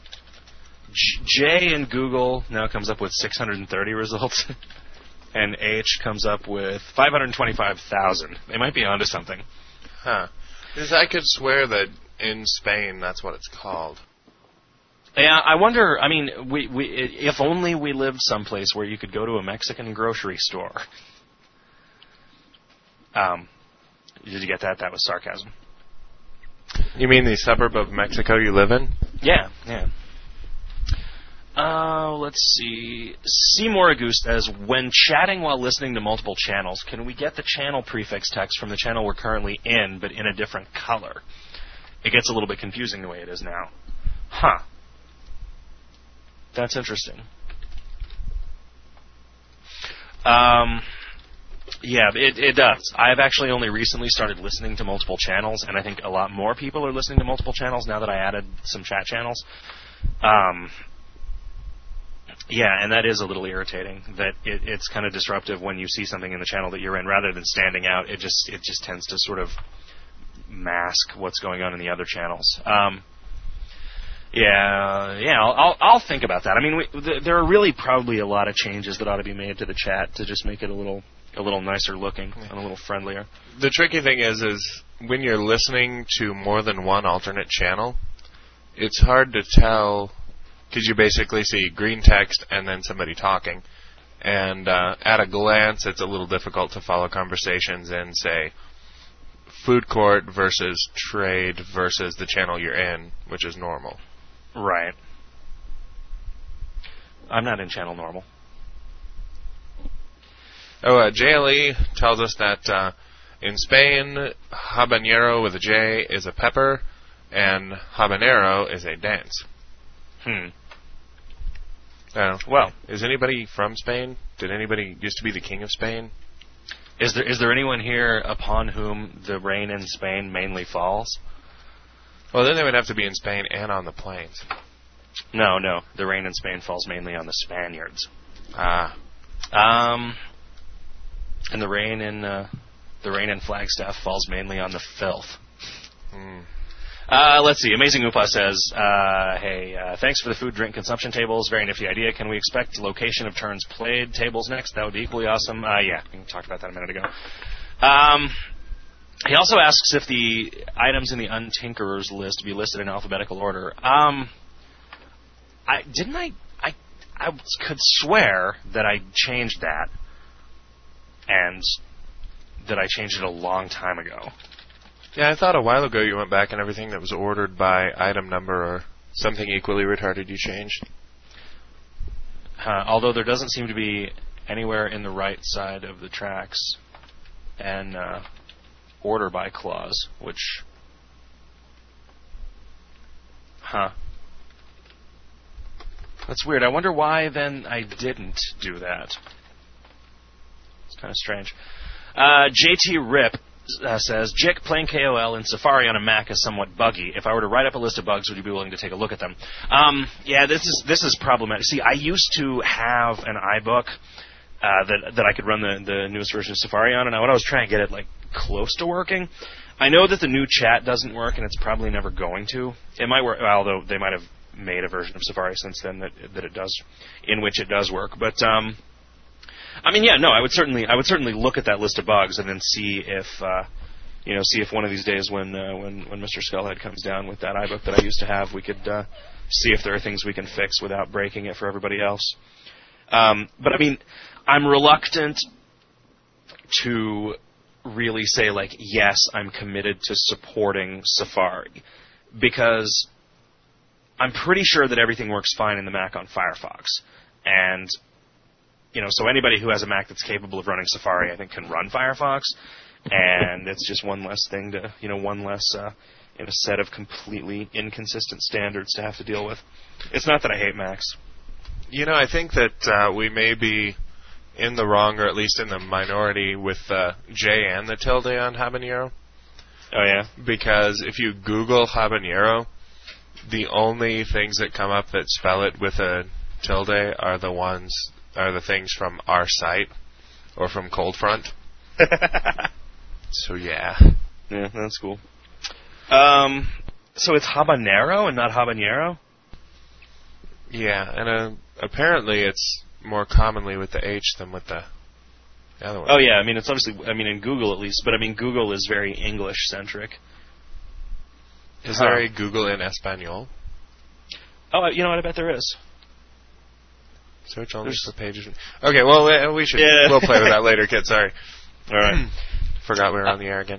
J in Google now comes up with six hundred thirty results, and H comes up with five hundred twenty-five thousand. They might be onto something. Huh. Because I could swear that in Spain that's what it's called. Yeah, I wonder. I mean, we, we if only we lived someplace where you could go to a Mexican grocery store. Um, did you get that? That was sarcasm. You mean the suburb of Mexico you live in? Yeah, yeah. Uh, let's see. Seymour Agu says, when chatting while listening to multiple channels, can we get the channel prefix text from the channel we're currently in, but in a different color? It gets a little bit confusing the way it is now. Huh. That's interesting. Um, Yeah, it, it does. I've actually only recently started listening to multiple channels, and I think a lot more people are listening to multiple channels now that I added some chat channels. Um, yeah, and that is a little irritating. That it, it's kind of disruptive when you see something in the channel that you're in, rather than standing out. It just it just tends to sort of mask what's going on in the other channels. Um, yeah, yeah, I'll, I'll I'll think about that. I mean, we, th- there are really probably a lot of changes that ought to be made to the chat to just make it a little. A little nicer looking and a little friendlier. The tricky thing is, is when you're listening to more than one alternate channel, it's hard to tell because you basically see green text and then somebody talking. And uh, at a glance, it's a little difficult to follow conversations in, say, food court versus trade versus the channel you're in, which is normal. Right. I'm not in channel normal. Oh, uh, J L E tells us that uh, in Spain, habanero with a J is a pepper, and habanero is a dance. Hmm. Uh, well, is anybody from Spain? Did anybody used to be the king of Spain? Is there is there anyone here upon whom the rain in Spain mainly falls? Well, then they would have to be in Spain and on the plains. No, no. The rain in Spain falls mainly on the Spaniards. Ah. Um... And the rain in uh, the rain in Flagstaff falls mainly on the filth. Mm. Uh, let's see. Amazing Upa says, uh, "Hey, uh, thanks for the food drink consumption tables. Very nifty idea. Can we expect location of turns played tables next? That would be equally awesome." Uh, yeah, we talked about that a minute ago. Um, he also asks if the items in the Untinkerers list be listed in alphabetical order. Um, I didn't I I I could swear that I changed that. And that I changed it a long time ago. Yeah, I thought a while ago you went back and everything that was ordered by item number or something equally retarded you changed. Uh, although there doesn't seem to be anywhere in the right side of the tracks an uh, order by clause, which... Huh. That's weird. I wonder why then I didn't do that. Kind of strange. Uh, J T Rip uh, says, Jick, playing K O L in Safari on a Mac is somewhat buggy. If I were to write up a list of bugs, would you be willing to take a look at them? Um, yeah, this is this is problematic. See, I used to have an iBook uh, that that I could run the, the newest version of Safari on, and when I was trying to get it like close to working, I know that the new chat doesn't work, and it's probably never going to. It might work, although they might have made a version of Safari since then that that it does, in which it does work. But um, I mean, yeah, no, I would certainly, I would certainly look at that list of bugs and then see if, uh, you know, see if one of these days when, uh, when, when Mister Skullhead comes down with that iBook that I used to have, we could uh, see if there are things we can fix without breaking it for everybody else. Um, but I mean, I'm reluctant to really say like, yes, I'm committed to supporting Safari, because I'm pretty sure that everything works fine in the Mac on Firefox, and you know, so anybody who has a Mac that's capable of running Safari, I think, can run Firefox, and it's just one less thing to, you know, one less uh, in a set of completely inconsistent standards to have to deal with. It's not that I hate Macs. You know, I think that uh, we may be in the wrong, or at least in the minority, with uh, J and the tilde on habanero. Oh, yeah? Because if you Google habanero, the only things that come up that spell it with a tilde are the ones... are the things from our site or from Coldfront. So yeah. Yeah, that's cool. Um, so it's habanero and not habanero? Yeah, and uh, apparently it's more commonly with the H than with the other one. Oh yeah, I mean it's obviously, I mean in Google at least, but I mean Google is very English centric. Is huh. there a Google in Espanol? Oh, you know what? I bet there is. Search only There's for pages. Okay, well, we should. Yeah. We'll play with that later, kid. Sorry. All right. Forgot we were on the air again.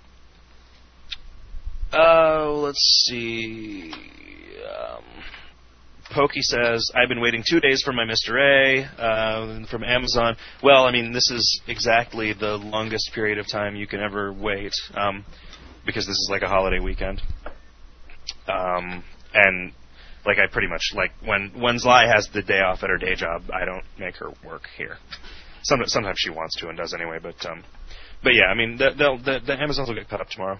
Uh, let's see. Um, Pokey says, I've been waiting two days for my Mister A uh, from Amazon. Well, I mean, this is exactly the longest period of time you can ever wait, um, because this is like a holiday weekend. Um, and... Like, I pretty much, like, when, when Zly has the day off at her day job, I don't make her work here. Some, sometimes she wants to and does anyway, but um, but yeah, I mean, the, the, the Amazons will get caught up tomorrow.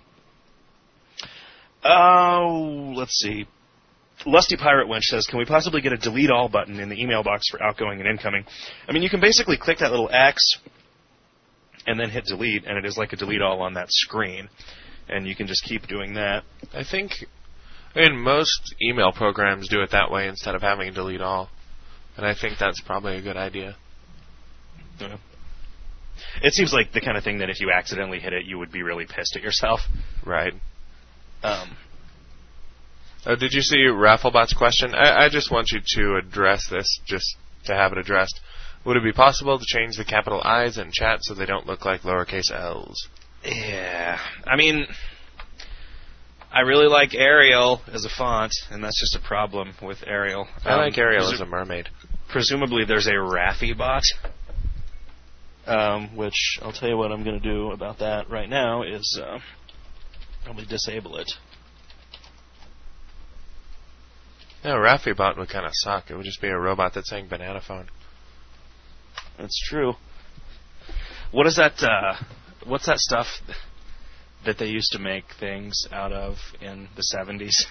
Oh, uh, let's see. Lusty Pirate Wench says, can we possibly get a delete all button in the email box for outgoing and incoming? I mean, you can basically click that little X and then hit delete, and it is like a delete all on that screen. And you can just keep doing that. I think, I mean, most email programs do it that way instead of having a delete all. And I think that's probably a good idea. Yeah. It seems like the kind of thing that if you accidentally hit it, you would be really pissed at yourself. Right. Um... Oh, did you see Rafflebot's question? I, I just want you to address this, just to have it addressed. Would it be possible to change the capital I's in chat so they don't look like lowercase L's? Yeah. I mean, I really like Arial as a font, and that's just a problem with Arial. I um, like Arial presu- as a mermaid. Presumably there's a Raffibot, um, which I'll tell you what I'm going to do about that right now is uh, probably disable it. No, Raffibot would kind of suck. It would just be a robot that's saying banana phone. That's true. What is that, uh, what's that stuff that they used to make things out of in the seventies?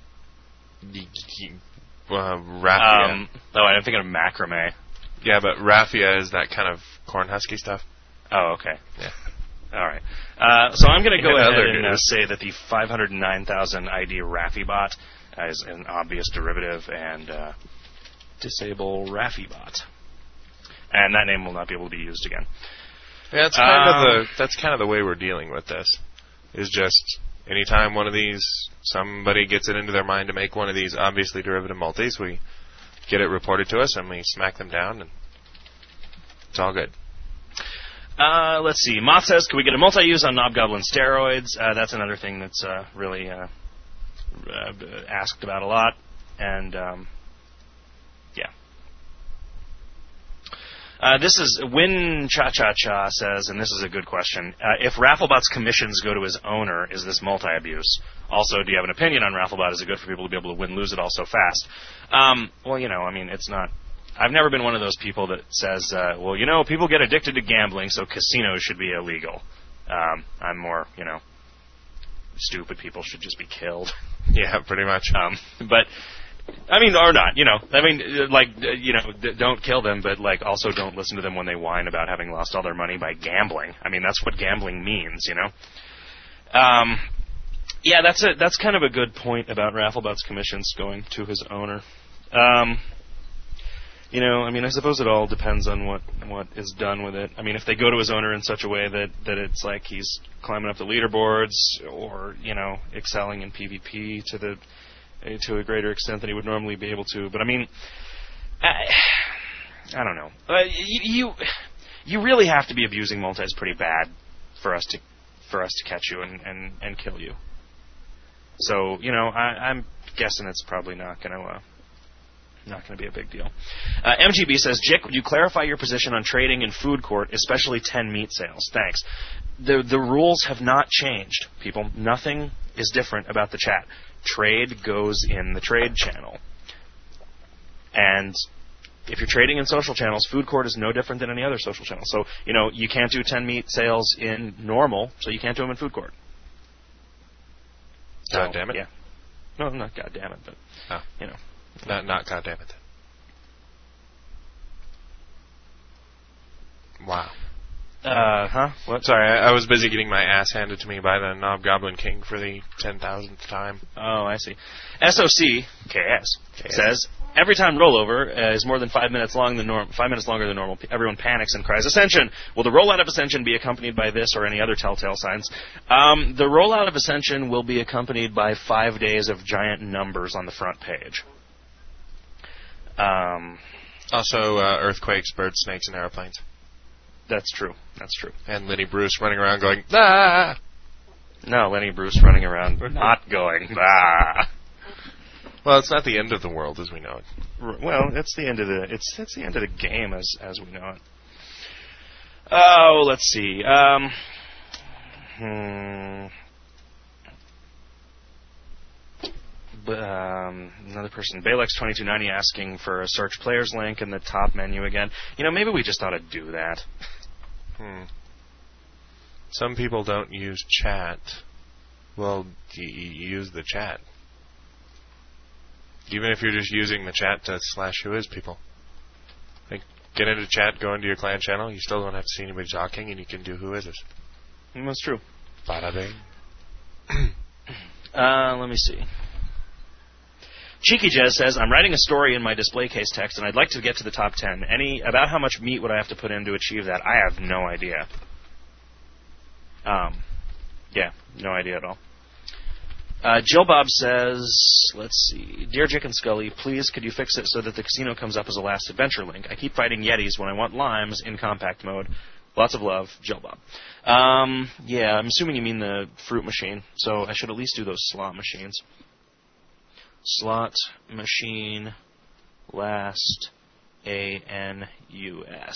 Uh, raffia. Um, oh, I'm thinking of macrame. Yeah, but raffia is that kind of corn husky stuff. Oh, okay. Yeah. All right. Uh, so I'm going to go And ahead other and uh, news. say that the five hundred nine thousand I D Raffibot is an obvious derivative and uh, disable Raffibot. And that name will not be able to be used again. Yeah, that's kind Um, of the that's kind of the way we're dealing with this. Is just anytime one of these somebody gets it into their mind to make one of these obviously derivative multis, we get it reported to us and we smack them down, and it's all good. Uh, let's see. Moth says, can we get a multi-use on Knobgoblin steroids? Uh, that's another thing that's uh, really uh, uh, asked about a lot. And, um, yeah. Uh, this is Win Cha Cha Cha says, and this is a good question. Uh, if Rafflebot's commissions go to his owner, is this multi-abuse? Also, do you have an opinion on Rafflebot? Is it good for people to be able to win-lose it all so fast? Um, well, you know, I mean, it's not... I've never been one of those people that says, uh, well, you know, people get addicted to gambling, so casinos should be illegal. Um, I'm more, you know, stupid people should just be killed. Yeah, pretty much. Um, but, I mean, or not, you know. I mean, like, you know, d- don't kill them, but, like, also don't listen to them when they whine about having lost all their money by gambling. I mean, that's what gambling means, you know. Um, yeah, that's a, that's kind of a good point about Rafflebot's commissions going to his owner. Um... You know, I mean, I suppose it all depends on what, what is done with it. I mean, if they go to his owner in such a way that, that it's like he's climbing up the leaderboards or, you know, excelling in PvP to the to a greater extent than he would normally be able to. But, I mean, I, I don't know. Uh, you, you you really have to be abusing multis pretty bad for us to for us to catch you and, and, and kill you. So, you know, I, I'm guessing it's probably not going to... Uh, Not going to be a big deal. Uh, M G B says, Jick, would you clarify your position on trading in food court, especially ten meat sales? Thanks. The the rules have not changed, people. Nothing is different about the chat. Trade goes in the trade channel. And if you're trading in social channels, food court is no different than any other social channel. So, you know, you can't do ten meat sales in normal, so you can't do them in food court. God So, damn it. Yeah. No, not God damn it, but, Oh. you know. Not, not goddamn it. Wow. Uh, huh? What? Sorry, I, I was busy getting my ass handed to me by the Knobgoblin King for the ten thousandth time. Oh, I see. S O C K S says, every time rollover uh, is more than five minutes long than norm- five minutes longer than normal, everyone panics and cries, Ascension! Will the rollout of Ascension be accompanied by this or any other telltale signs? Um, the rollout of Ascension will be accompanied by five days of giant numbers on the front page. Um, Also, uh, earthquakes, birds, snakes, and airplanes. that's true. That's true. And Lenny Bruce running around going, ah! No, Lenny Bruce running around not going, ah! Well, it's not the end of the world as we know it. R- Well, it's the end of the it's it's the end of the game as as we know it. Oh, let's see. Um, hmm. um, another person, Balex twenty-two ninety, asking for a search players link in the top menu again. You know, maybe we just ought to do that. Hmm. Some people don't use chat. Well, you use the chat. Even if you're just using the chat to slash who is people. Like, get into chat, go into your clan channel, you still don't have to see anybody talking, and you can do who is this. Mm, that's true. Bada bing. uh, let me see. Cheeky Jez says, I'm writing a story in my display case text, and I'd like to get to the top ten. Any about how much meat would I have to put in to achieve that? I have no idea. Um, yeah, no idea at all. Uh, Jill Bob says, let's see, Dear Jick and Scully, please could you fix it so that the casino comes up as a last adventure link? I keep fighting Yetis when I want limes in compact mode. Lots of love, Jill Bob. Um, yeah, I'm assuming you mean the fruit machine, so I should at least do those slot machines. Slot machine, last, A N U S.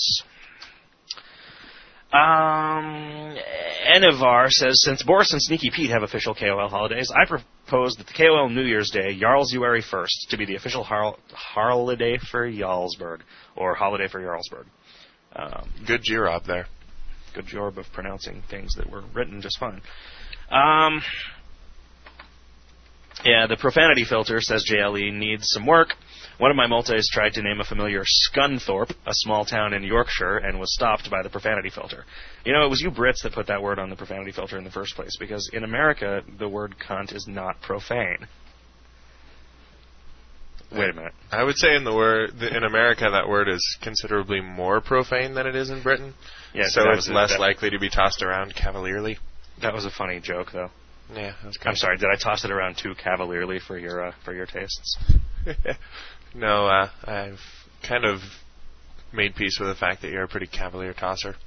Um, Enivar says, since Boris and Sneaky Pete have official K O L holidays, I propose that the K O L New Year's Day, Jarlsjuary first, to be the official har- holiday for Jarlsberg, or holiday for Jarlsberg. Um, Good G-Rob there. Good job of pronouncing things that were written just fine. Um, yeah, the profanity filter, says J L E, needs some work. One of my multis tried to name a familiar Scunthorpe, a small town in Yorkshire, and was stopped by the profanity filter. You know, it was you Brits that put that word on the profanity filter in the first place, because in America, the word cunt is not profane. Wait a minute. I would say in the word in America that word is considerably more profane than it is in Britain. Yeah, so it's a, less that, likely to be tossed around cavalierly. That was a funny joke, though. Yeah, that was good. I'm sorry. Did I toss it around too cavalierly for your uh, for your tastes? No, uh, I've kind of made peace with the fact that you're a pretty cavalier tosser.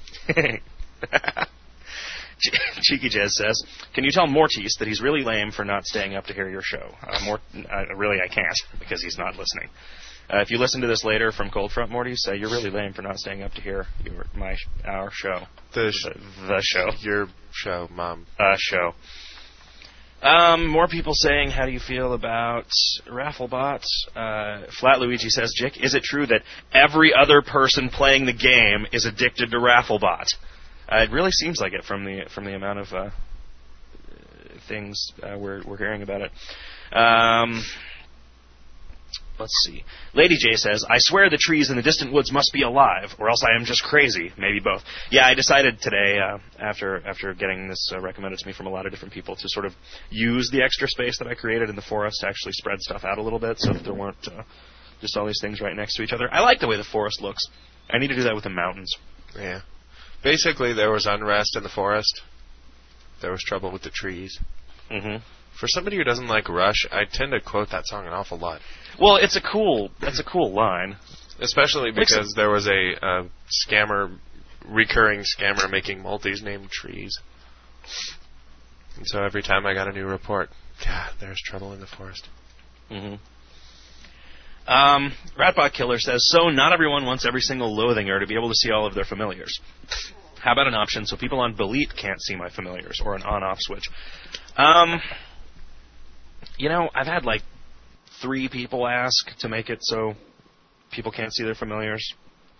Cheeky Jez says, can you tell Mortis that he's really lame for not staying up to hear your show? Uh, Mort- uh, really, I can't, because he's not listening. Uh, if you listen to this later from Cold Front, Mortis, uh, you're really lame for not staying up to hear your my our show. The, sh- the, the show. Your show, Mom. Uh, show. Um, more people saying, how do you feel about Rafflebot? Uh, Flat Luigi says, Jick, is it true that every other person playing the game is addicted to Rafflebot? Uh, it really seems like it from the from the amount of uh, things uh, we're we're hearing about it. Um, let's see. Lady J says, I swear the trees in the distant woods must be alive, or else I am just crazy. Maybe both. Yeah, I decided today, uh, after after getting this uh, recommended to me from a lot of different people, to sort of use the extra space that I created in the forest to actually spread stuff out a little bit, so that there weren't uh, just all these things right next to each other. I like the way the forest looks. I need to do that with the mountains. Yeah. Basically, there was unrest in the forest. There was trouble with the trees. Mm-hmm. For somebody who doesn't like Rush, I tend to quote that song an awful lot. Well, it's a cool, that's a cool line. Especially because there was a, a scammer, recurring scammer making multis named Trees. And so every time I got a new report, God, there's trouble in the forest. Mm-hmm. Um, Ratbot Killer says, so not everyone wants every single loathinger to be able to see all of their familiars. How about an option so people on Belite can't see my familiars, or an on-off switch? Um, you know, I've had like three people ask to make it so people can't see their familiars.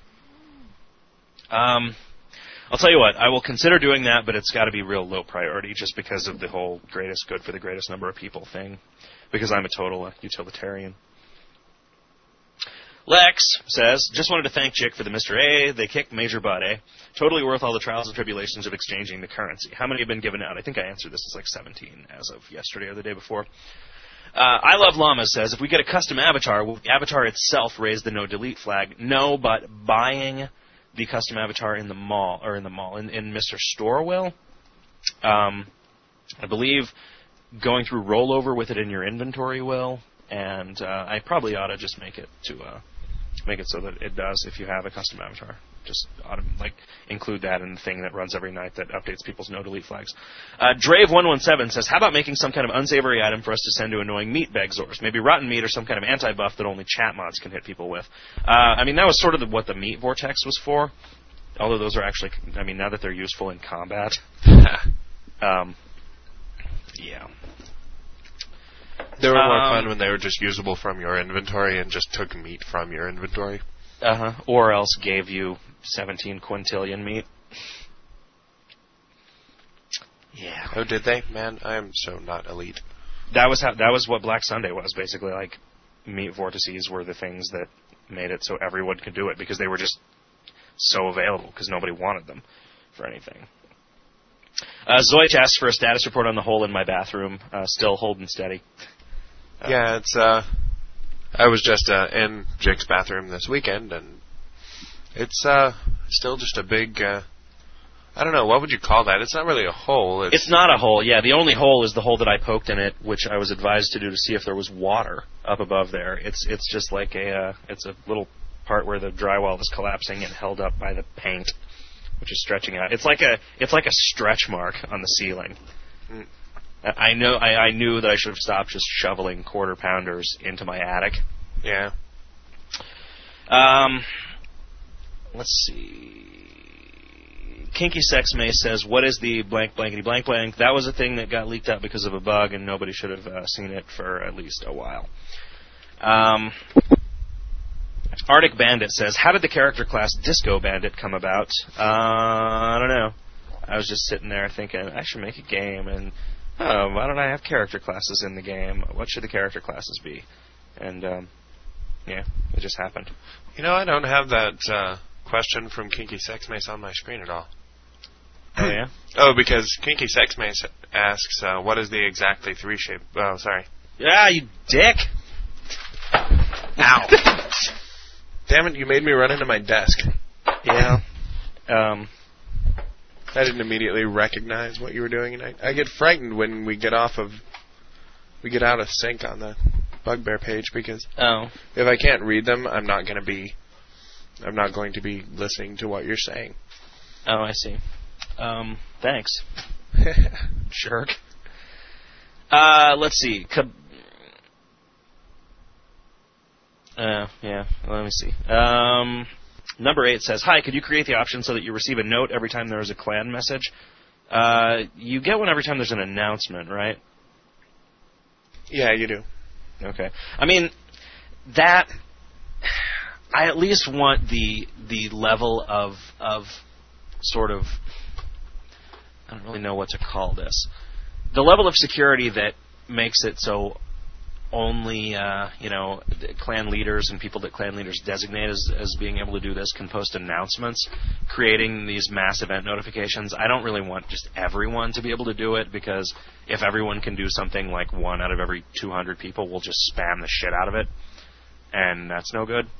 Um, I'll tell you what, I will consider doing that, but it's got to be real low priority just because of the whole greatest good for the greatest number of people thing, because I'm a total uh, utilitarian. Lex says, just wanted to thank Jick for the Mister A. They kicked major butt, eh? Totally worth all the trials and tribulations of exchanging the currency. How many have been given out? I think I answered this. It's like seventeen as of yesterday or the day before. Uh, I Love Llamas says, if we get a custom avatar, will the avatar itself raise the no delete flag? No, but buying the custom avatar in the mall, or in the mall, in, in Mister Store will. Um, I believe going through rollover with it in your inventory will. And uh, I probably ought to just make it to uh, make it so that it does if you have a custom avatar. Just ought to, like, include that in the thing that runs every night that updates people's no delete flags. Uh, Drave one one seven says, how about making some kind of unsavory item for us to send to annoying meat begzors? Maybe rotten meat or some kind of anti-buff that only chat mods can hit people with. Uh, I mean, that was sort of the, what the meat vortex was for. Although those are actually, I mean, now that they're useful in combat. um, yeah. They were more Um, fun when they were just usable from your inventory and just took meat from your inventory. Uh-huh. Or else gave you seventeen quintillion meat. Yeah. Oh, did they? Man, I am so not elite. That was how. That was what Black Sunday was, basically. Like, meat vortices were the things that made it so everyone could do it, because they were just so available, because nobody wanted them for anything. Uh, Zoich asked for a status report on the hole in my bathroom. Uh, still holding steady. Uh, Yeah, it's, uh... I was just uh, in Jake's bathroom this weekend, and it's uh, still just a big... Uh, I don't know, what would you call that? It's not really a hole. It's, It's not a hole, yeah. The only hole is the hole that I poked in it, which I was advised to do to see if there was water up above there. It's it's just like a uh, it's a little part where the drywall is collapsing and held up by the paint, which is stretching out. It's like a it's like a stretch mark on the ceiling. Mm. I know I, I knew that I should have stopped just shoveling quarter pounders into my attic. Yeah. Um, let's see. Kinky Sex May says, "What is the blank blankety blank blank?" That was a thing that got leaked out because of a bug, and nobody should have uh, seen it for at least a while. Um, Arctic Bandit says, "How did the character class Disco Bandit come about?" Uh, I don't know. I was just sitting there thinking, I should make a game, and oh, why don't I have character classes in the game? What should the character classes be? And um, yeah, it just happened. You know, I don't have that uh, question from Kinky Sex Mace on my screen at all. Oh, yeah? Oh, because Kinky Sex Mace asks, uh, what is the exactly three shape? Oh, sorry. Yeah, you dick! Ow. Damn it, you made me run into my desk. Yeah. Um, I didn't immediately recognize what you were doing, and I, I get frightened when we get off of, we get out of sync on the Bugbear page, because oh. if I can't read them, I'm not going to be, I'm not going to be listening to what you're saying. Oh, I see. Um, thanks. Jerk. Uh, let's see. Cab- uh, yeah, let me see. Um, number eight says, "Hi, could you create the option so that you receive a note every time there is a clan message?" Uh, you get one every time there's an announcement, right? Yeah, you do. Okay. I mean, that... I at least want the the level of of sort of... I don't really know what to call this. The level of security that makes it so only, uh, you know, clan leaders and people that clan leaders designate as, as being able to do this can post announcements, creating these mass event notifications. I don't really want just everyone to be able to do it, because if everyone can do something, like one out of every two hundred people will just spam the shit out of it, and that's no good.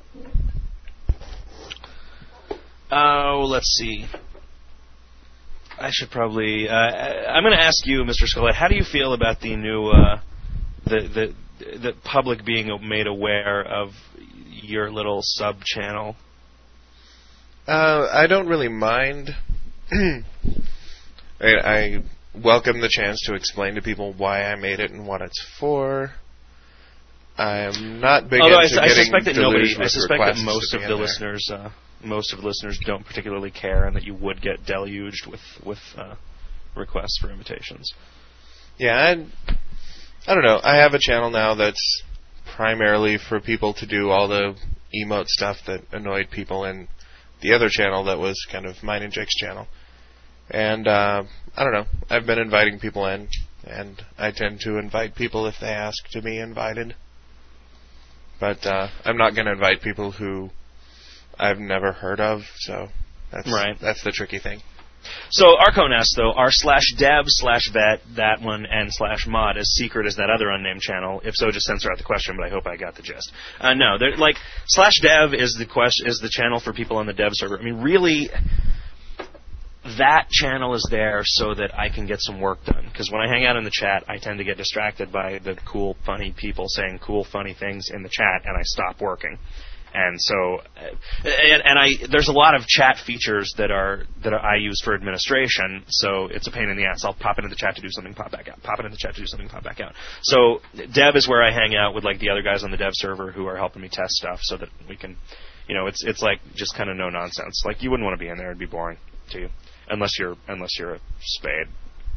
Oh, let's see. I should probably... Uh, I'm going to ask you, Mister Scarlett, how do you feel about the new... Uh, the, the the public being made aware of your little sub-channel? Uh, I don't really mind. I, I welcome the chance to explain to people why I made it and what it's for. I'm not big Although into I, I getting suspect that nobody... I with suspect that requests most to of be the in there. listeners... Uh, most of the listeners don't particularly care, and that you would get deluged with, with uh, requests for invitations. Yeah, I, I don't know. I have a channel now that's primarily for people to do all the emote stuff that annoyed people, and the other channel that was kind of mine and Jake's channel. And, uh, I don't know. I've been inviting people in, and I tend to invite people if they ask to be invited. But uh, I'm not going to invite people who I've never heard of, so that's right. that's the tricky thing. So Arcone asks, though, are slash dev slash vet, that one, and slash mod as secret as that other unnamed channel? If so, just censor out the question, but I hope I got the gist. Uh, no, they're, like, slash dev is the quest- is the channel for people on the dev server. I mean, really, that channel is there so that I can get some work done. Because when I hang out in the chat, I tend to get distracted by the cool, funny people saying cool, funny things in the chat, and I stop working. And so, and, and I there's a lot of chat features that are that I use for administration. So it's a pain in the ass. I'll pop into the chat to do something, pop back out. Pop into the chat to do something, pop back out. So dev is where I hang out with like the other guys on the dev server who are helping me test stuff, so that we can, you know, it's it's like just kind of no nonsense. Like you wouldn't want to be in there; it'd be boring to you, unless you're unless you're a spade.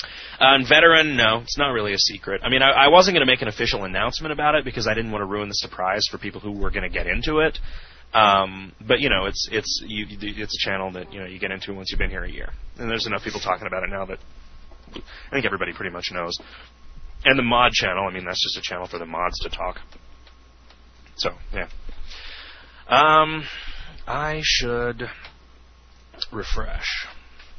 Uh, and veteran, no, it's not really a secret. I mean, I, I wasn't going to make an official announcement about it because I didn't want to ruin the surprise for people who were going to get into it. Um, but you know, it's it's you, it's a channel that you know you get into once you've been here a year, and there's enough people talking about it now that I think everybody pretty much knows. And the mod channel, I mean, that's just a channel for the mods to talk. So yeah, um, I should refresh.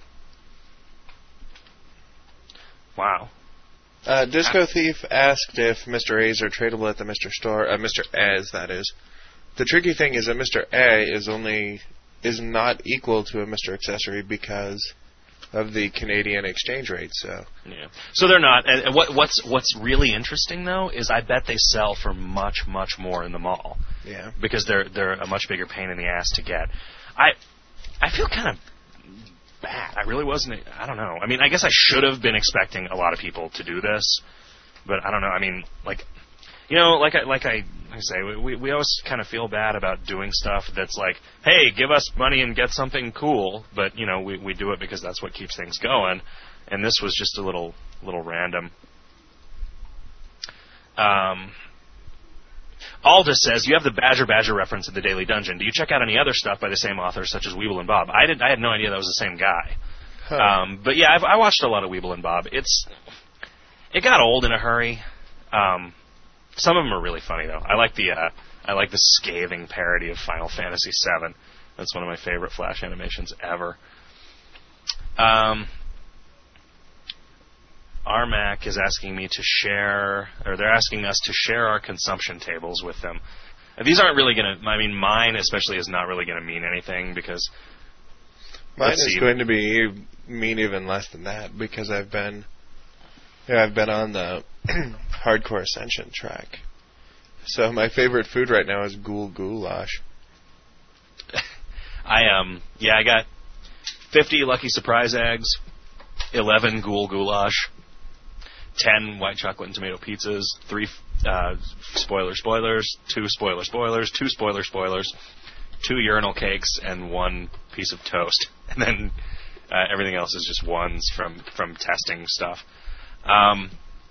Wow. Uh, Disco Thief asked if Mister A's are tradable at the Mister Store. Uh, Mister A's, that is. The tricky thing is that Mister A is only is not equal to a Mister Accessory because of the Canadian exchange rate. So yeah, so they're not. And what, what's what's really interesting though is I bet they sell for much much more in the mall. Yeah. Because they're they're a much bigger pain in the ass to get. I I feel kind of bad. I really wasn't. I don't know. I mean, I guess I should have been expecting a lot of people to do this, but I don't know. I mean, like, you know, like I like I, like I say, we we always kind of feel bad about doing stuff that's like, hey, give us money and get something cool, but you know, we we do it because that's what keeps things going, and this was just a little little random. Um. Aldous says, you have the Badger Badger reference in the Daily Dungeon. Do you check out any other stuff by the same authors, such as Weeble and Bob? I did. I had no idea that was the same guy. Huh. Um, but yeah, I've, I watched a lot of Weeble and Bob. It's it got old in a hurry. Um, some of them are really funny though. I like the uh, I like the scathing parody of Final Fantasy seven. That's one of my favorite Flash animations ever. Um. Armac is asking me to share, or they're asking us to share our consumption tables with them. And these aren't really going to, I mean, mine especially is not really going to mean anything because... Mine is see. going to be mean even less than that because I've been, yeah, I've been on the Hardcore Ascension track. So my favorite food right now is ghoul goulash. I, um, yeah, I got fifty Lucky Surprise eggs, eleven ghoul goulash, ten white chocolate and tomato pizzas, three uh, spoiler spoilers, two spoiler spoilers, two spoiler spoilers, two urinal cakes, and one piece of toast. And then uh, everything else is just ones from, from testing stuff. Um,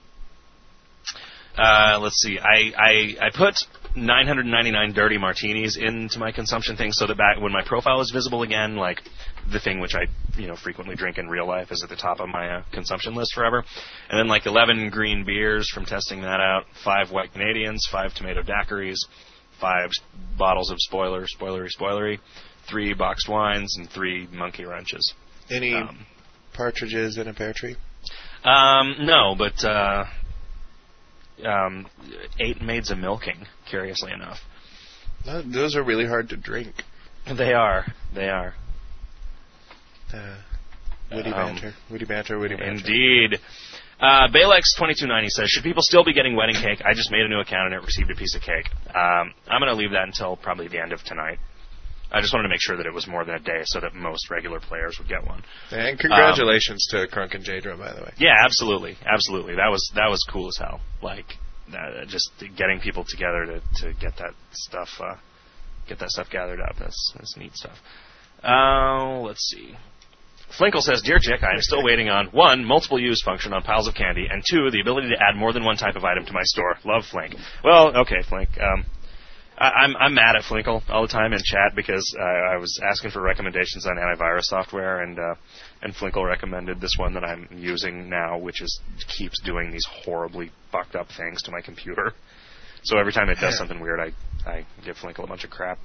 uh, let's see. I, I, I put nine hundred ninety-nine dirty martinis into my consumption thing so that back when my profile is visible again, like the thing which I you know frequently drink in real life is at the top of my uh, consumption list forever. And then like eleven green beers from testing that out, five white Canadians, five tomato daiquiris, five bottles of spoiler, spoilery, spoilery, three boxed wines, and three monkey wrenches. Any um, partridges in a pear tree? Um, no, but uh, um, eight maids of milking, curiously enough. No, those are really hard to drink. They are. They are. Uh, witty um, banter. Witty banter, witty banter. Indeed. Uh, Balex twenty-two ninety says, should people still be getting wedding cake? I just made a new account and it received a piece of cake. Um, I'm going to leave that until probably the end of tonight. I just wanted to make sure that it was more than a day so that most regular players would get one. And congratulations um, to Crunk and Jadro, by the way. Yeah, absolutely. Absolutely. That was that was cool as hell. Like, uh, just getting people together to, to get that stuff uh, get that stuff gathered up. That's, that's neat stuff. Uh, let's see. Flinkle says, Dear Jick, I am still waiting on, one, multiple use function on piles of candy, and two, the ability to add more than one type of item to my store. Love, Flink. Well, okay, Flink. Um, I, I'm I'm mad at Flinkle all the time in chat because uh, I was asking for recommendations on antivirus software, and uh, and Flinkle recommended this one that I'm using now, which is keeps doing these horribly fucked up things to my computer. So every time it does something weird, I, I give Flinkle a bunch of crap.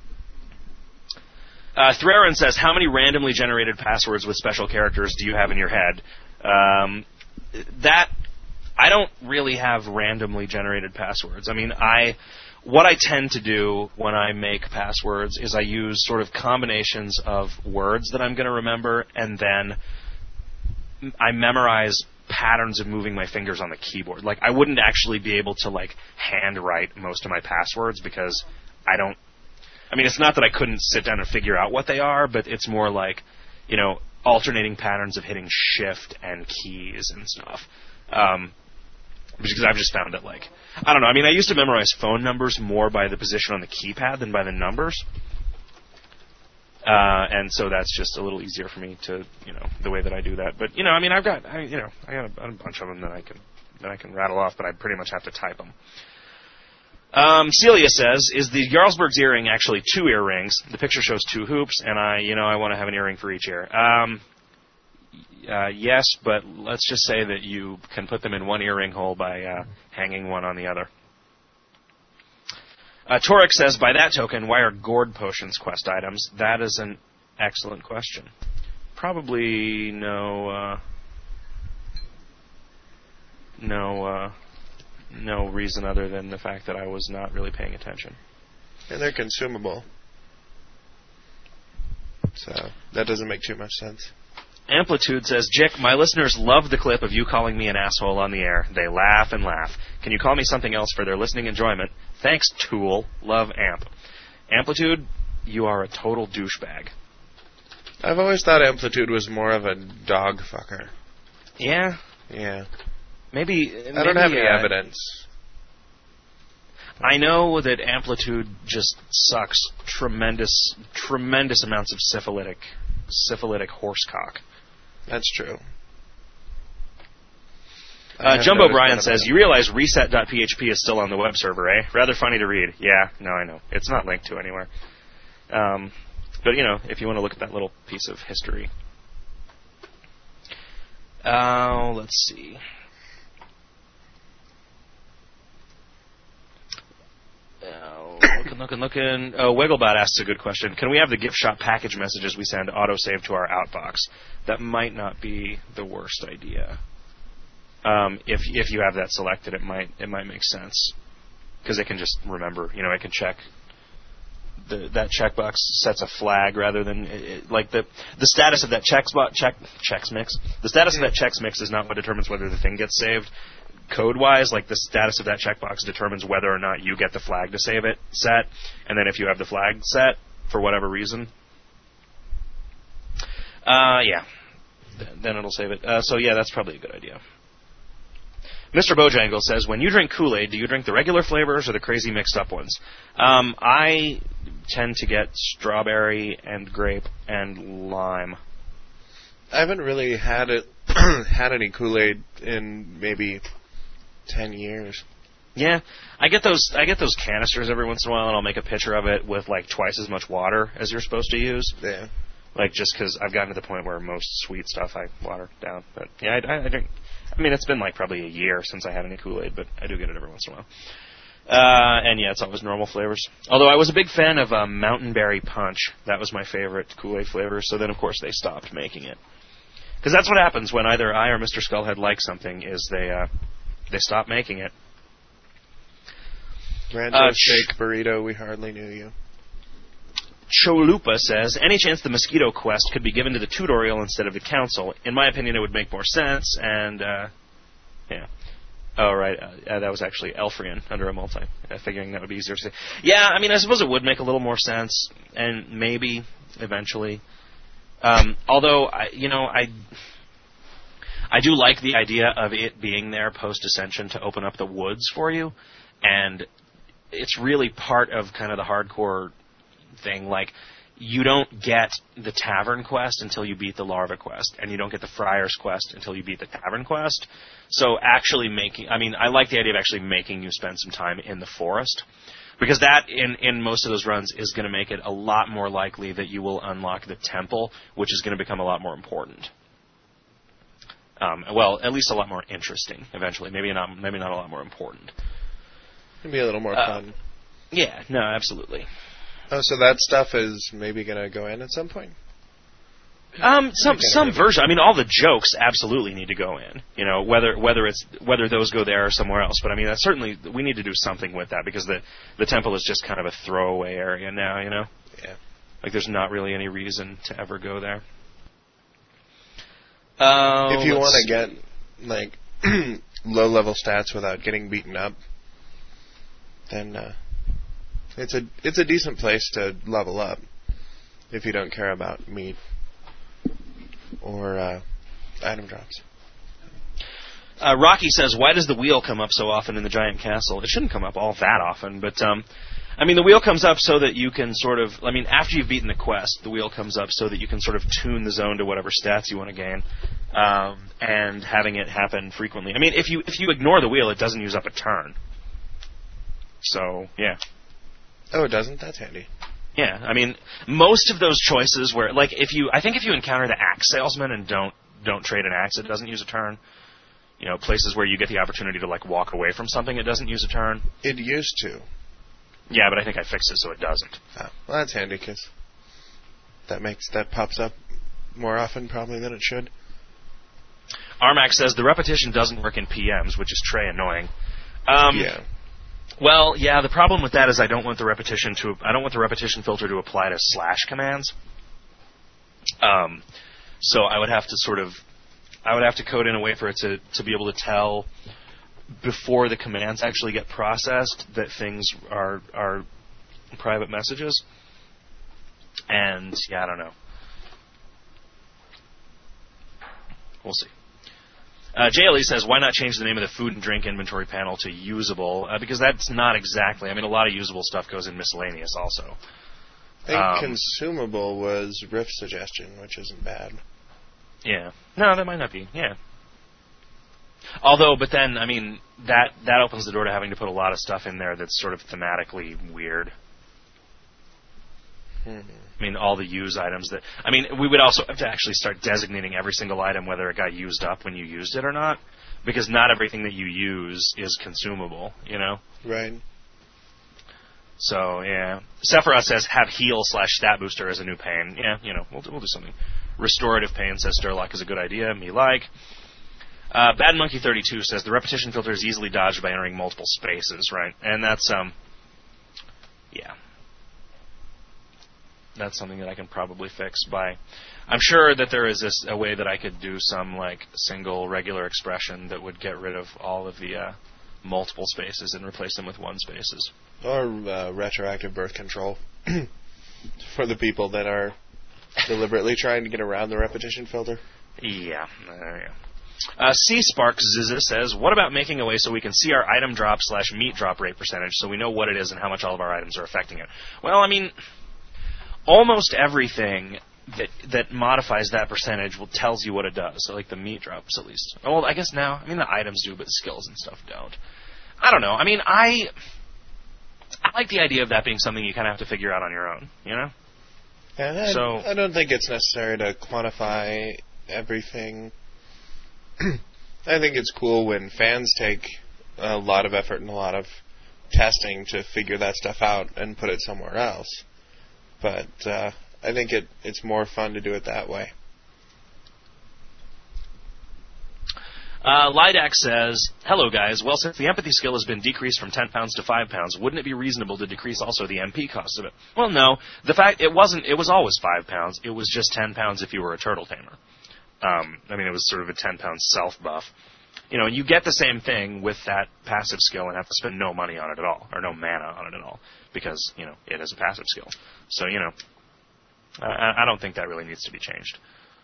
Uh, Threrin says, how many randomly generated passwords with special characters do you have in your head? Um, that, I don't really have randomly generated passwords. I mean, I, what I tend to do when I make passwords is I use sort of combinations of words that I'm going to remember, and then I memorize patterns of moving my fingers on the keyboard. Like, I wouldn't actually be able to, like, handwrite most of my passwords because I don't, I mean, it's not that I couldn't sit down and figure out what they are, but it's more like, you know, alternating patterns of hitting shift and keys and stuff. Um, because I've just found that, like, I don't know. I mean, I used to memorize phone numbers more by the position on the keypad than by the numbers. Uh, and so that's just a little easier for me to, you know, the way that I do that. But, you know, I mean, I've got, I, you know, I got a, a bunch of them that I can that I can rattle off, but I pretty much have to type them. Um, Celia says, is the Jarlsberg's earring actually two earrings? The picture shows two hoops, and I, you know, I want to have an earring for each ear. Um, uh, yes, but let's just say that you can put them in one earring hole by uh, hanging one on the other. Uh, Torek says, by that token, why are gourd potions quest items? That is an excellent question. Probably no, uh, no, uh, no reason other than the fact that I was not really paying attention. And they're consumable. So, that doesn't make too much sense. Amplitude says, Jick, my listeners love the clip of you calling me an asshole on the air. They laugh and laugh. Can you call me something else for their listening enjoyment? Thanks, Tool. Love, Amp. Amplitude, you are a total douchebag. I've always thought Amplitude was more of a dog fucker. Yeah? Yeah. Maybe... I maybe, don't have any uh, evidence. I know that Amplitude just sucks tremendous, tremendous amounts of syphilitic, syphilitic horsecock. That's true. Uh, Jumbo Brian says, you realize reset dot p h p is still on the web server, eh? Rather funny to read. Yeah, no, I know. It's not linked to anywhere. Um, but, you know, if you want to look at that little piece of history. Uh, let's see. Uh, looking, looking, looking. Oh, Wigglebot asks a good question. Can we have the gift shop package messages we send autosave to our outbox? That might not be the worst idea. Um, if if you have that selected, it might it might make sense because it can just remember. You know, it can check. The, that checkbox sets a flag rather than it, like the the status of that checkbox check checks mix. The status of that checks mix is not what determines whether the thing gets saved. Code-wise, like the status of that checkbox determines whether or not you get the flag to save it set, and then if you have the flag set for whatever reason, uh, yeah, th- then it'll save it. Uh, so yeah, that's probably a good idea. Mister Bojangle says, when you drink Kool-Aid, do you drink the regular flavors or the crazy mixed-up ones? Um, I tend to get strawberry and grape and lime. I haven't really had it had any Kool-Aid in maybe ten years. Yeah, I get those. I get those canisters every once in a while, and I'll make a pitcher of it with like twice as much water as you're supposed to use. Yeah. Like just because I've gotten to the point where most sweet stuff I water down. But yeah, I, I drink. I mean, it's been like probably a year since I had any Kool-Aid, but I do get it every once in a while. Uh, and yeah, it's always normal flavors. Although I was a big fan of um, Mountain Berry Punch. That was my favorite Kool-Aid flavor. So then, of course, they stopped making it. Because that's what happens when either I or Mister Skullhead like something, is they uh, they stop making it. Rancho Uh, steak burrito, we hardly knew you. Cholupa says, any chance the Mosquito Quest could be given to the tutorial instead of the Council? In my opinion, it would make more sense, and, uh, yeah. Oh, right, uh, that was actually Elfrian under a multi. Uh, figuring that would be easier to say. Yeah, I mean, I suppose it would make a little more sense, and maybe, eventually. Um, although, I, you know, I... I do like the idea of it being there post-Ascension to open up the woods for you, and it's really part of kind of the hardcore thing. Like, you don't get the Tavern Quest until you beat the Larva Quest, and you don't get the Friar's Quest until you beat the Tavern Quest. So actually making, I mean, I like the idea of actually making you spend some time in the forest, because that, in, in most of those runs, is going to make it a lot more likely that you will unlock the temple, which is going to become a lot more important. Um, well, at least a lot more interesting eventually. Maybe not, maybe not a lot more important. It'd be a little more uh, fun. Yeah, no, absolutely. Oh, so that stuff is maybe going to go in at some point? Um, some some version. I mean, all the jokes absolutely need to go in. You know, whether whether it's whether those go there or somewhere else. But I mean, that's certainly we need to do something with that, because the the temple is just kind of a throwaway area now. You know. Yeah. Like, there's not really any reason to ever go there. Uh, if you want to get like low level stats without getting beaten up, then uh, it's a it's a decent place to level up if you don't care about meat or uh, item drops. Uh, Rocky says, why does the wheel come up so often in the giant castle? It shouldn't come up all that often, but, um, I mean, the wheel comes up so that you can sort of, I mean, after you've beaten the quest, the wheel comes up so that you can sort of tune the zone to whatever stats you want to gain, um, and having it happen frequently. I mean, if you if you ignore the wheel, it doesn't use up a turn. So, yeah. Oh, it doesn't? That's handy. Yeah, I mean, most of those choices where, like, if you, I think if you encounter the axe salesman and don't don't trade an axe, it doesn't use a turn. You know, places where you get the opportunity to, like, walk away from something, it doesn't use a turn. It used to. Yeah, but I think I fixed it so it doesn't. Oh, well, that's handy, because that makes, that pops up more often probably than it should. Armac says the repetition doesn't work in P Ms, which is très annoying. Um, yeah. Well, yeah, the problem with that is I don't want the repetition to, I don't want the repetition filter to apply to slash commands. Um, so I would have to sort of, I would have to code in a way for it to, to be able to tell before the commands actually get processed that things are are private messages. And, yeah, I don't know. We'll see. Uh, J L E says, why not change the name of the food and drink inventory panel to usable? Uh, because that's not exactly, I mean, a lot of usable stuff goes in miscellaneous also. I think um, consumable was Riff's suggestion, which isn't bad. Yeah. No, that might not be. Yeah. Although, but then, I mean, that that opens the door to having to put a lot of stuff in there that's sort of thematically weird. Mm-hmm. I mean, all the use items that... I mean, we would also have to actually start designating every single item, whether it got used up when you used it or not, because not everything that you use is consumable, you know? Right. So, yeah. Sephiroth says, have heal slash stat booster as a new pain. Yeah, you know, we'll do, we'll do something. Restorative pain says Sturlock is a good idea. Me like. Uh, Bad Monkey thirty-two says, the repetition filter is easily dodged by entering multiple spaces, right? And that's, um... yeah. That's something that I can probably fix by... I'm sure that there is this, a way that I could do some, like, single regular expression that would get rid of all of the uh, multiple spaces and replace them with one spaces. Or uh, retroactive birth control for the people that are deliberately trying to get around the repetition filter. Yeah, uh, yeah. Uh, C Spark Zizza says, what about making a way so we can see our item drop slash meat drop rate percentage so we know what it is and how much all of our items are affecting it? Well, I mean... almost everything that that modifies that percentage will tells you what it does. So, like the meat drops, at least. Well, I guess now, I mean, the items do, but skills and stuff don't. I don't know. I mean, I I like the idea of that being something you kind of have to figure out on your own, you know? And I, so, I don't think it's necessary to quantify everything. I think it's cool when fans take a lot of effort and a lot of testing to figure that stuff out and put it somewhere else. But uh, I think it, it's more fun to do it that way. Uh, Lidax says, hello guys, well since the empathy skill has been decreased from ten pounds to five pounds, wouldn't it be reasonable to decrease also the M P cost of it? Well no, the fact, it wasn't, it was always five pounds, it was just ten pounds if you were a turtle tamer. Um, I mean it was sort of a ten pound self buff. You know, you get the same thing with that passive skill and have to spend no money on it at all, or no mana on it at all, because, you know, it is a passive skill. So, you know, I, I don't think that really needs to be changed.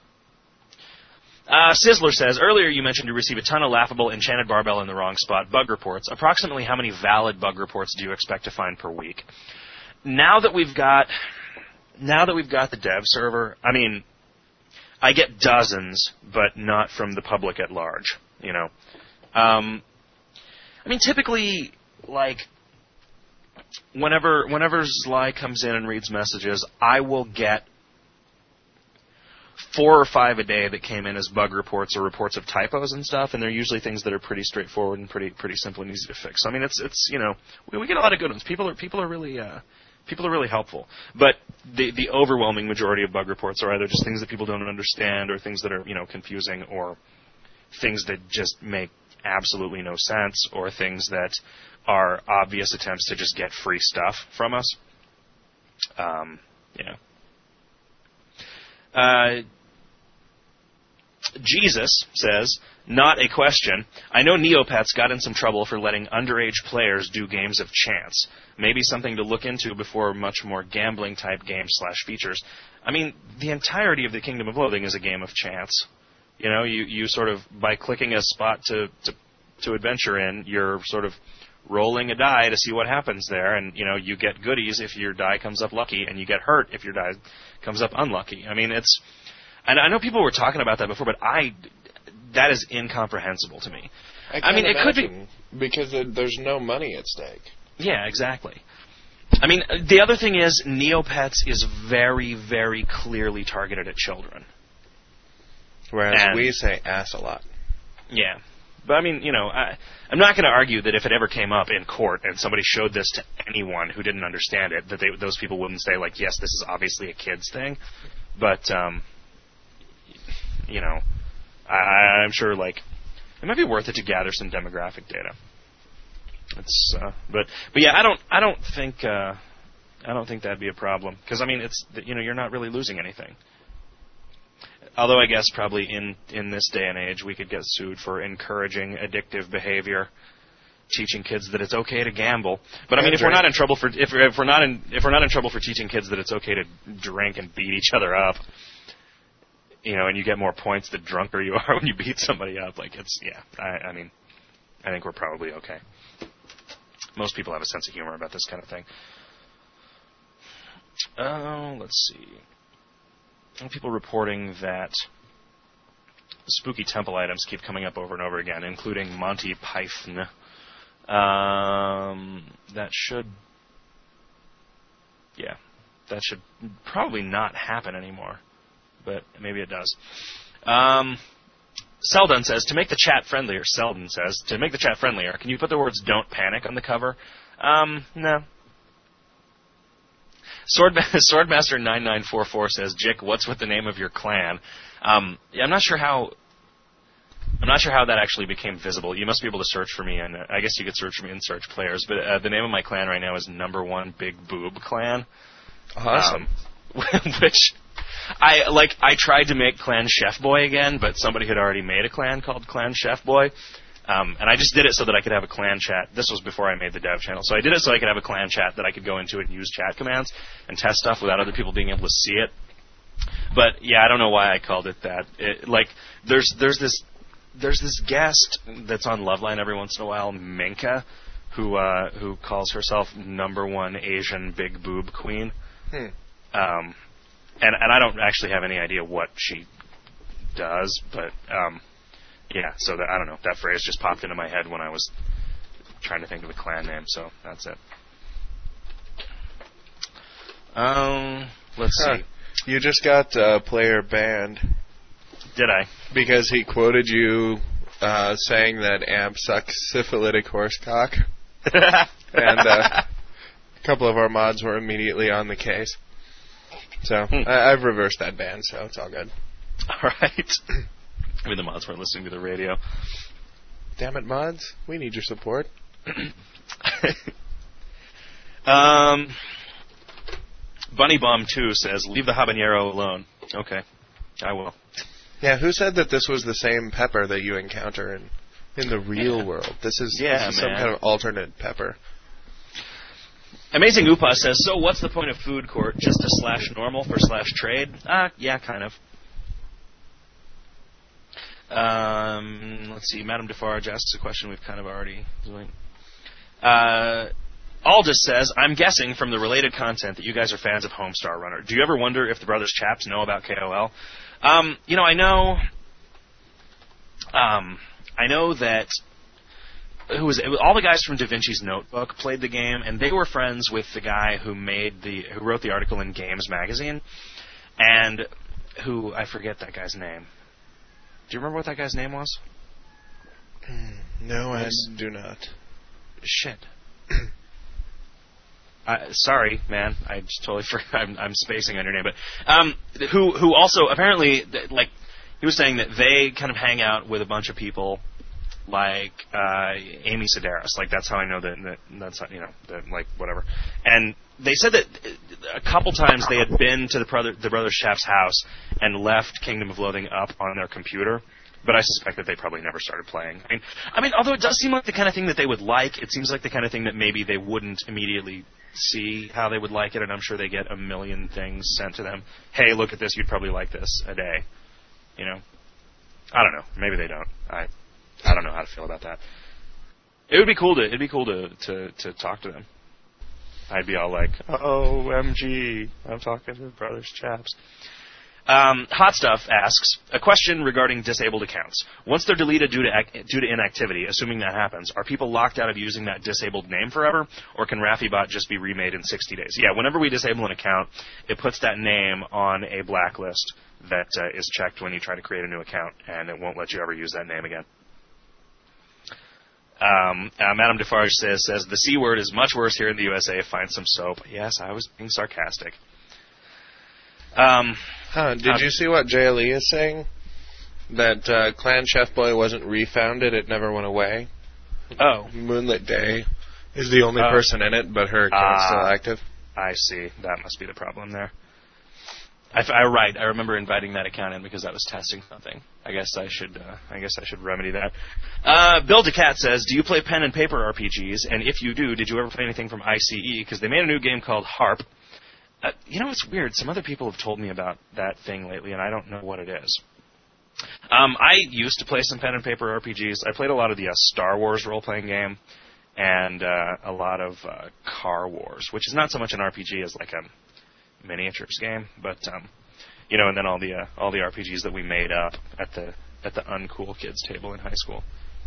Uh, Sizzler says, earlier you mentioned you receive a ton of laughable enchanted barbell in the wrong spot bug reports. Approximately how many valid bug reports do you expect to find per week? Now that we've got, now that we've got the dev server, I mean, I get dozens, but not from the public at large, you know. Um, I mean, typically, like, whenever whenever Zly comes in and reads messages, I will get four or five a day that came in as bug reports or reports of typos and stuff, and they're usually things that are pretty straightforward and pretty pretty simple and easy to fix. So, I mean, it's it's you know, we, we get a lot of good ones. People are people are really uh, people are really helpful, but the the overwhelming majority of bug reports are either just things that people don't understand, or things that are you know confusing, or things that just make absolutely no sense, or things that are obvious attempts to just get free stuff from us. Um, yeah. Uh, Jesus says, not a question. I know Neopets got in some trouble for letting underage players do games of chance. Maybe something to look into before much more gambling-type games slash features. I mean, the entirety of the Kingdom of Loathing is a game of chance. You know, you, you sort of, by clicking a spot to, to to adventure in, you're sort of rolling a die to see what happens there, and, you know, you get goodies if your die comes up lucky, and you get hurt if your die comes up unlucky. I mean, it's, and I know people were talking about that before, but I, that is incomprehensible to me. I, I mean, it could be, because it, there's no money at stake. Yeah, exactly. I mean, the other thing is, Neopets is very, very clearly targeted at children. Whereas and, we say ass a lot. Yeah. But, I mean, you know, I, I'm not going to argue that if it ever came up in court and somebody showed this to anyone who didn't understand it, that they, those people wouldn't say, like, yes, this is obviously a kid's thing. But, um, you know, I, I'm sure, like, it might be worth it to gather some demographic data. It's, uh, but, but yeah, I don't, I don't think, uh, I don't think that'd be a problem. Because, I mean, it's, you know, you're not really losing anything. Although I guess probably in, in this day and age we could get sued for encouraging addictive behavior, teaching kids that it's okay to gamble. But I mean, if we're not in trouble for if, if we're not in if we're not in trouble for teaching kids that it's okay to drink and beat each other up, you know, and you get more points the drunker you are when you beat somebody up, like it's yeah. I, I mean, I think we're probably okay. Most people have a sense of humor about this kind of thing. Oh, uh, let's see. People reporting that spooky temple items keep coming up over and over again, including Monty Python. Um, that should, yeah, that should probably not happen anymore, but maybe it does. Um, Seldon says, to make the chat friendlier, Seldon says, to make the chat friendlier, can you put the words "Don't Panic" on the cover? Um, no. Sword, Swordmaster nine nine four four says, Jick, what's with the name of your clan? Um, yeah, I'm not sure how. I'm not sure how that actually became visible. You must be able to search for me, and uh, I guess you could search for me in search players. But uh, the name of my clan right now is Number One Big Boob Clan. Awesome. Um, which I like. I tried to make Clan Chef Boy again, but somebody had already made a clan called Clan Chef Boy. Um, and I just did it so that I could have a clan chat. This was before I made the dev channel. So I did it so I could have a clan chat that I could go into and use chat commands and test stuff without other people being able to see it. But yeah, I don't know why I called it that. It, like, there's there's this there's this guest that's on Loveline every once in a while, Minka, who uh, who calls herself Number One Asian Big Boob Queen. Hmm. Um, and and I don't actually have any idea what she does, but um. Yeah, so that, I don't know. That phrase just popped into my head when I was trying to think of a clan name, so that's it. Um, let's huh. see. You just got a player banned. Did I? Because he quoted you uh, saying that Amp sucks syphilitic horse cock. And uh, a couple of our mods were immediately on the case. So hmm. I- I've reversed that ban, so it's all good. All right. I mean, the mods weren't listening to the radio. Damn it, mods. We need your support. um, Bunny Bomb two says, leave the habanero alone. Okay, I will. Yeah, who said that this was the same pepper that you encounter in, in the real yeah. world? This is, yeah, this is man. some kind of alternate pepper. Amazing Upa says, so what's the point of food court? Just to slash normal for slash trade? Ah, uh, yeah, kind of. Um, let's see. Madame Defarge asks a question we've kind of already. Uh, Aldous says, I'm guessing from the related content that you guys are fans of Homestar Runner. Do you ever wonder if the Brothers Chaps know about K O L? Um, you know, I know. Um, I know that. Who was it? All the guys from Da Vinci's Notebook played the game, and they were friends with the guy who made the who wrote the article in Games Magazine, and who I forget that guy's name. Do you remember what that guy's name was? No, I do not. Shit. uh, sorry, man. I just totally forgot. I'm, I'm spacing on your name, but um, who who also apparently like he was saying that they kind of hang out with a bunch of people like uh, Amy Sedaris. Like that's how I know that, that that's you know that, like whatever. And they said that a couple times they had been to the brother the Brothers Chaps' house and left Kingdom of Loathing up on their computer. But I suspect that they probably never started playing. I mean, I mean, although it does seem like the kind of thing that they would like, it seems like the kind of thing that maybe they wouldn't immediately see how they would like it, and I'm sure they get a million things sent to them. Hey, look at this, you'd probably like this a day. You know? I don't know. Maybe they don't. I I don't know how to feel about that. It would be cool to it'd be cool to to, to talk to them. I'd be all like, "Oh, M G, I'm talking to brothers chaps." Um, Hot Stuff asks a question regarding disabled accounts. Once they're deleted due to ac- due to inactivity, assuming that happens, are people locked out of using that disabled name forever, or can RaffyBot just be remade in sixty days? Yeah, whenever we disable an account, it puts that name on a blacklist that uh, is checked when you try to create a new account, and it won't let you ever use that name again. Um, uh, Madame Defarge says, says, the C word is much worse here in the U S A. Find some soap. Yes, I was being sarcastic. Um, huh, did um, you see what J L E is saying? That uh, Clan Chef Boy wasn't refounded, it never went away. Oh. Moonlit Day is the only oh. person in it, but her account's uh, still active. I see. That must be the problem there. I, I right. I remember inviting that account in because I was testing something. I guess I should. Uh, I guess I should remedy that. Uh, Bill DeCat says, "Do you play pen and paper R P Gs? And if you do, did you ever play anything from I C E? Because they made a new game called Harp. Uh, you know, it's weird. Some other people have told me about that thing lately, and I don't know what it is. Um, I used to play some pen and paper R P Gs. I played a lot of the uh, Star Wars role-playing game, and uh, a lot of uh, Car Wars, which is not so much an R P G as like a miniatures game, but um, you know, and then all the uh, all the R P Gs that we made up at the at the uncool kids table in high school.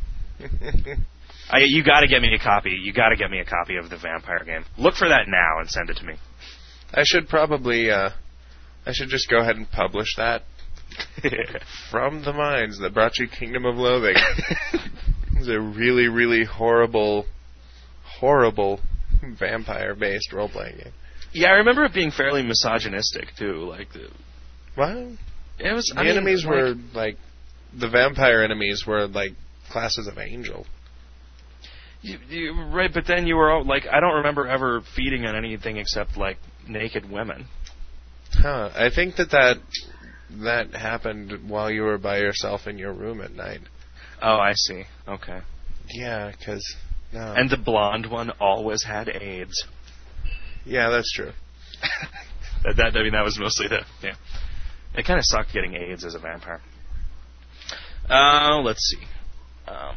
I, you got to get me a copy. You got to get me a copy of the Vampire game. Look for that now and send it to me. I should probably, uh, I should just go ahead and publish that. From the minds that brought you Kingdom of Loathing. It's a really, really horrible, horrible vampire-based role-playing game. Yeah, I remember it being fairly misogynistic too. Like the what? It was. The I mean, enemies like, were like the vampire enemies were like classes of angel. You, you, right, but then you were all, like, I don't remember ever feeding on anything except like naked women. Huh? I think that that that happened while you were by yourself in your room at night. Oh, I see. Okay. Yeah, because no. And the blonde one always had AIDS. Yeah, that's true. that, that I mean, that was mostly the yeah. It kind of sucked getting AIDS as a vampire. Uh, let's see. Um,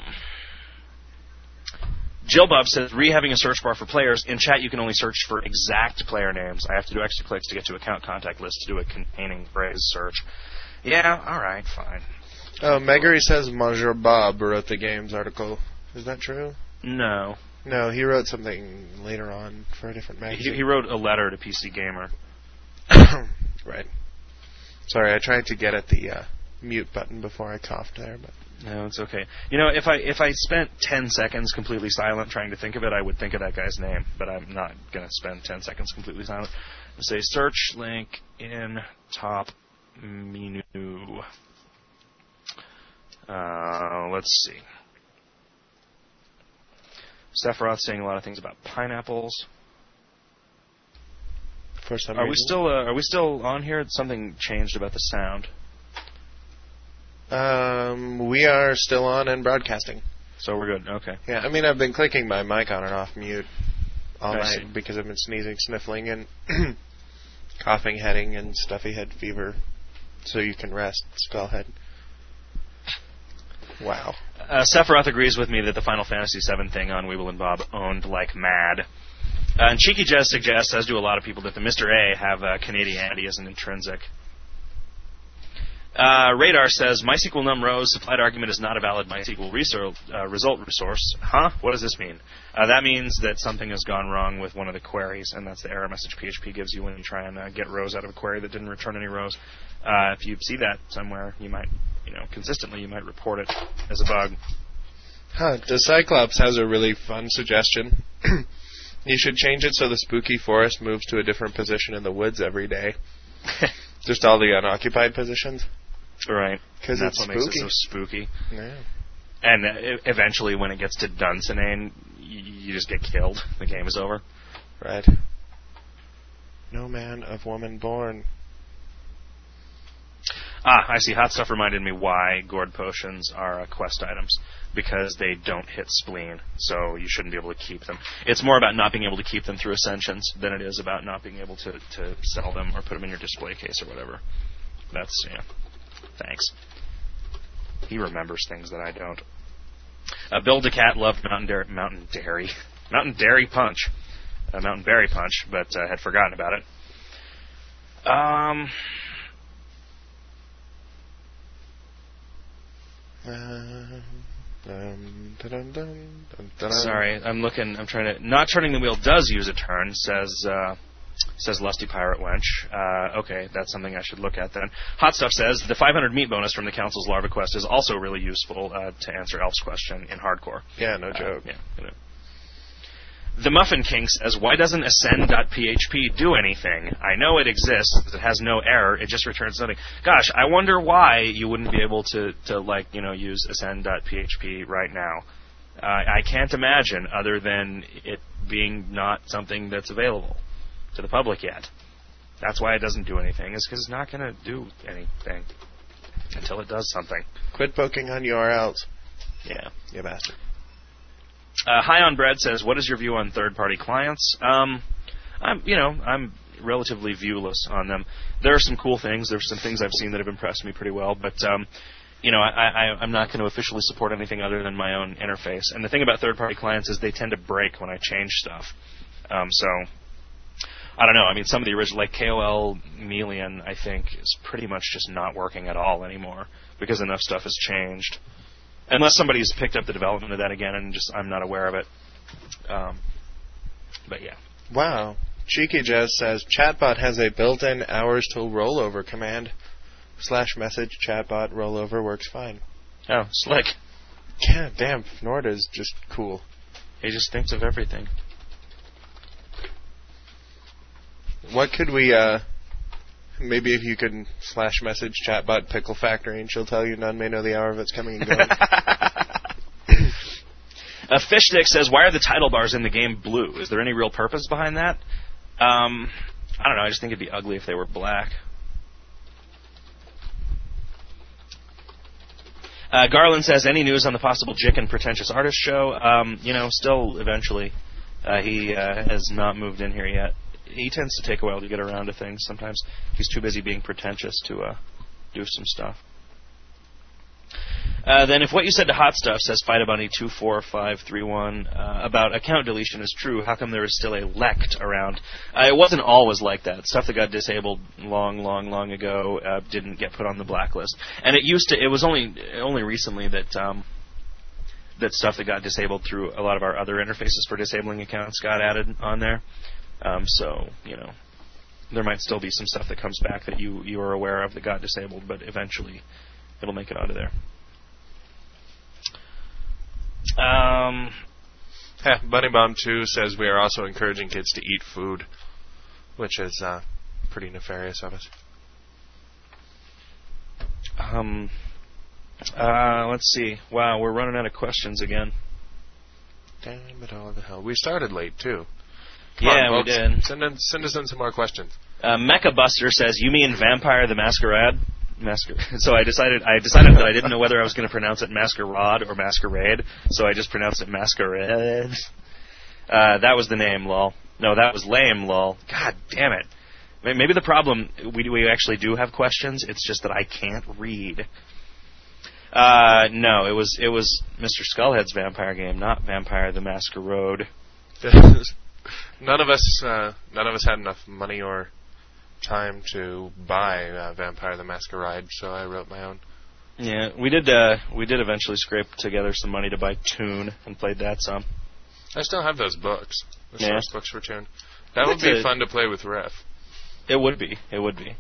Jill Bob says, re-having a search bar for players. In chat, you can only search for exact player names. I have to do extra clicks to get to account contact list to do a containing phrase search. Yeah, all right, fine. Oh, Meggery says Monsieur Bob wrote the games article. Is that true? No. No, he wrote something later on for a different magazine. He, he wrote a letter to P C Gamer. Right. Sorry, I tried to get at the uh, mute button before I coughed there, but no, it's okay. You know, if I if I spent ten seconds completely silent trying to think of it, I would think of that guy's name. But I'm not gonna spend ten seconds completely silent. Let's say search link in top menu. Uh, let's see. Sephiroth saying a lot of things about pineapples. For some are reason. we still uh, are we still on here? Something changed about the sound. Um, we are still on and broadcasting. So we're good. Okay. Yeah, I mean I've been clicking my mic on and off mute all I night see. because I've been sneezing, sniffling, and coughing, heading, and stuffy head fever. So you can rest, Skullhead. Wow. Uh, Sephiroth agrees with me that the Final Fantasy seven thing on Weeble and Bob owned like mad. Uh, and Cheeky Jez suggests, as do a lot of people, that the Mister A have uh, Canadianity as an intrinsic. Uh, Radar says, MySQL num rows supplied argument is not a valid MySQL resor- uh, result resource. Huh? What does this mean? Uh, that means that something has gone wrong with one of the queries, and that's the error message P H P gives you when you try and uh, get rows out of a query that didn't return any rows. Uh, if you see that somewhere, you might, you know, consistently, you might report it as a bug. Huh. The Cyclops has a really fun suggestion. You should change it so the spooky forest moves to a different position in the woods every day. Just all the unoccupied positions. Right. Because that's it's what spooky. makes it so spooky. Yeah. And uh, eventually, when it gets to Dunsinane, you, you just get killed. The game is over. Right. No man of woman born. Ah, I see. Hot Stuff reminded me why gourd potions are uh, quest items. Because they don't hit spleen, so you shouldn't be able to keep them. It's more about not being able to keep them through Ascensions than it is about not being able to, to sell them or put them in your display case or whatever. That's, yeah. Thanks. He remembers things that I don't. Uh, Bill DeCat loved Mountain Dairy, Mountain Dairy, Mountain Dairy Punch, uh, Mountain Berry Punch, but uh, had forgotten about it. Um. Dun, dun, dun, dun, dun. Sorry, I'm looking. I'm trying to. Not turning the wheel does use a turn. Says uh, says Lusty Pirate Wench. Uh, okay, that's something I should look at then. Hot Stuff says the five hundred meat bonus from the Council's Larva Quest is also really useful uh, to answer Elf's question in hardcore. Yeah, no joke. Uh, yeah. You know. The Muffin King says, why doesn't ascend dot p h p do anything? I know it exists. It has no error. It just returns nothing. Gosh, I wonder why you wouldn't be able to, to like, you know, use ascend dot p h p right now. Uh, I can't imagine other than it being not something that's available to the public yet. That's why it doesn't do anything, is because it's not going to do anything until it does something. Quit poking on U R Ls. Yeah. You bastard. Uh, High on Bread says, what is your view on third-party clients? Um, I'm, you know, I'm relatively viewless on them. There are some cool things. There's some things I've seen that have impressed me pretty well, but, um, you know, I, I, I'm not going to officially support anything other than my own interface. And the thing about third-party clients is they tend to break when I change stuff. Um, so, I don't know. I mean, some of the original, like K O L Melian, I think, is pretty much just not working at all anymore because enough stuff has changed. Unless somebody's picked up the development of that again and just I'm not aware of it. Um, but yeah. Wow. Cheeky Jazz says, Chatbot has a built-in hours till rollover command. Slash message chatbot rollover works fine. Oh, slick. Yeah, damn. Nord is just cool. He just thinks of everything. What could we, uh... Maybe if you could slash message chatbot Pickle Factory and she'll tell you none may know the hour of its coming and going. A Fish Stick says, why are the title bars in the game blue? Is there any real purpose behind that? Um, I don't know. I just think it'd be ugly if they were black. Uh, Garland says, any news on the possible Jick and Pretentious Artist show? Um, you know, still eventually. Uh, he uh, has not moved in here yet. He tends to take a while to get around to things. Sometimes he's too busy being pretentious to uh, do some stuff. Uh, then if what you said to Hot Stuff, says FightaBunny two four five three one, uh, about account deletion is true, how come there is still a lect around? Uh, it wasn't always like that. Stuff that got disabled long, long, long ago uh, didn't get put on the blacklist. And it used to, it was only only recently that um, that stuff that got disabled through a lot of our other interfaces for disabling accounts got added on there. Um, so, you know, there might still be some stuff that comes back that you, you are aware of that got disabled, but eventually it'll make it onto there. Um, yeah, Bunny Bomb two says we are also encouraging kids to eat food, which is uh, pretty nefarious of us. Um, uh, let's see. Wow, we're running out of questions again. Damn it all the hell. We started late, too. Come yeah, on, we did. Send, in, send us in some more questions. Uh, Mecha Buster says, "You mean Vampire the Masquerade?" Masquer- so I decided I decided that I didn't know whether I was going to pronounce it Masquerade or Masquerade, so I just pronounced it Masquerade. Uh, that was the name, lol. No, that was lame, lol. God damn it. Maybe the problem, we we actually do have questions, it's just that I can't read. Uh, no, it was it was Mister Skullhead's vampire game, not Vampire the Masquerade. None of us, uh, none of us had enough money or time to buy uh, Vampire the Masquerade, so I wrote my own. Yeah, we did. Uh, we did eventually scrape together some money to buy Toon and played that some. I still have those books. The yeah. source books for Toon. That would be a, fun to play with Ref. It would be. It would be.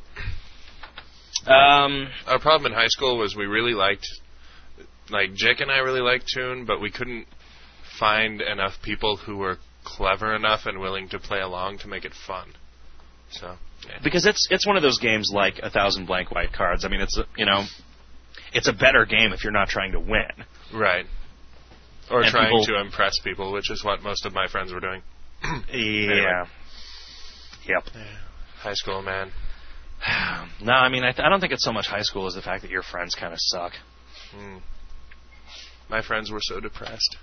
Um, Our problem in high school was we really liked, like Jick and I really liked Toon, but we couldn't find enough people who were clever enough and willing to play along to make it fun. So yeah. Because it's it's one of those games like A Thousand Blank White Cards. I mean, it's a, you know, it's a better game if you're not trying to win. Right. Or and trying people, to impress people, which is what most of my friends were doing. yeah. Anyway. Yep. Yeah. High school, man. No, I mean, I, th- I don't think it's so much high school as the fact that your friends kind of suck. Mm. My friends were so depressed.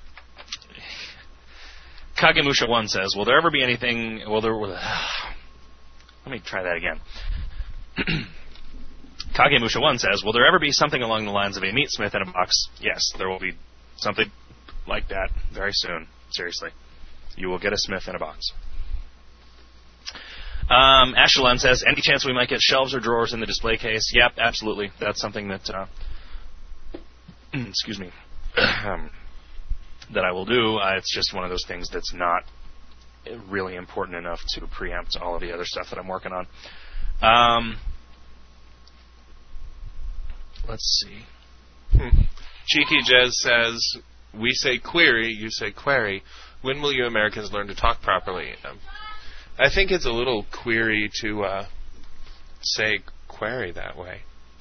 Kagemusha one says, will there ever be anything... Will there... Will, let me try that again. Kagemusha one says, will there ever be something along the lines of a meatsmith in a box? Yes, there will be something like that very soon. Seriously. You will get a smith in a box. Um, Ashelon says, any chance we might get shelves or drawers in the display case? Yep, absolutely. That's something that, uh, excuse me, that I will do. Uh, it's just one of those things that's not really important enough to preempt all of the other stuff that I'm working on. Um, let's see. Hmm. Cheeky Jez says, we say query, you say query. When will you Americans learn to talk properly? Um, I think it's a little query to uh, say query that way.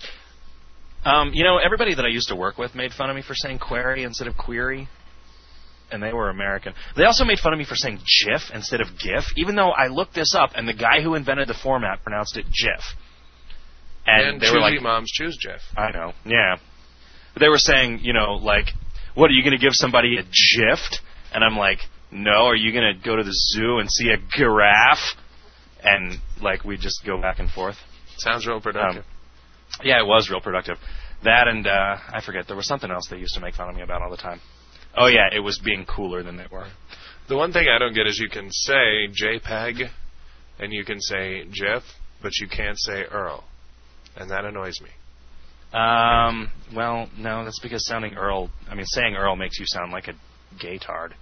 Um, you know, everybody that I used to work with made fun of me for saying query instead of query. And they were American. They also made fun of me for saying GIF instead of GIF, even though I looked this up, and the guy who invented the format pronounced it GIF. And, and they were like, moms choose GIF. I know, yeah. But they were saying, you know, like, what, are you going to give somebody a GIF? And I'm like, no, are you going to go to the zoo and see a giraffe? And, like, we just go back and forth. Sounds real productive. Um, yeah, it was real productive. That and, uh, I forget, there was something else they used to make fun of me about all the time. Oh, yeah, it was being cooler than they were. The one thing I don't get is you can say JPEG and you can say GIF, but you can't say Earl. And that annoys me. Um, well, no, that's because sounding Earl, I mean, saying Earl makes you sound like a gaytard.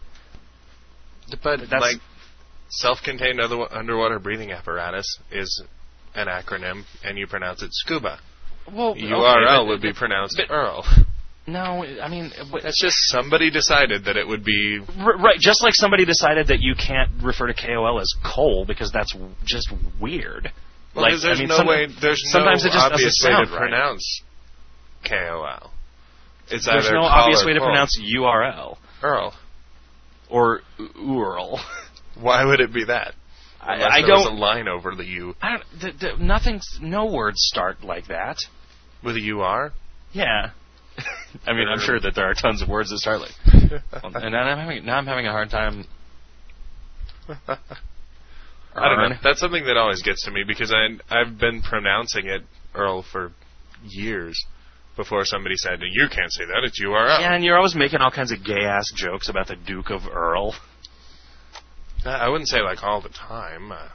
But, that's like, self-contained other, underwater breathing apparatus is an acronym, and you pronounce it SCUBA. Well, U R L okay, but, would be pronounced but, Earl. No, I mean... That's just somebody decided that it would be... R- right, just like somebody decided that you can't refer to K O L as Cole, because that's just weird. Well, like, there's I mean, no some, way, there's sometimes no it just obvious way to right. pronounce K O L. It's there's either no call obvious or way to quote. pronounce U R L. Earl. Or Url. Why would it be that? Unless I, I there don't... was a line over the U. I don't... The, the, nothing's... No words start like that. With a U R? Yeah. I mean, I'm sure that there are tons of words that start like... and now I'm having, now I'm having a hard time... I don't know. That's something that always gets to me, because I, I've been pronouncing it Earl for years before somebody said, you can't say that, it's U R L. Yeah, and you're always making all kinds of gay-ass jokes about the Duke of Earl. I wouldn't say, like, all the time. Uh,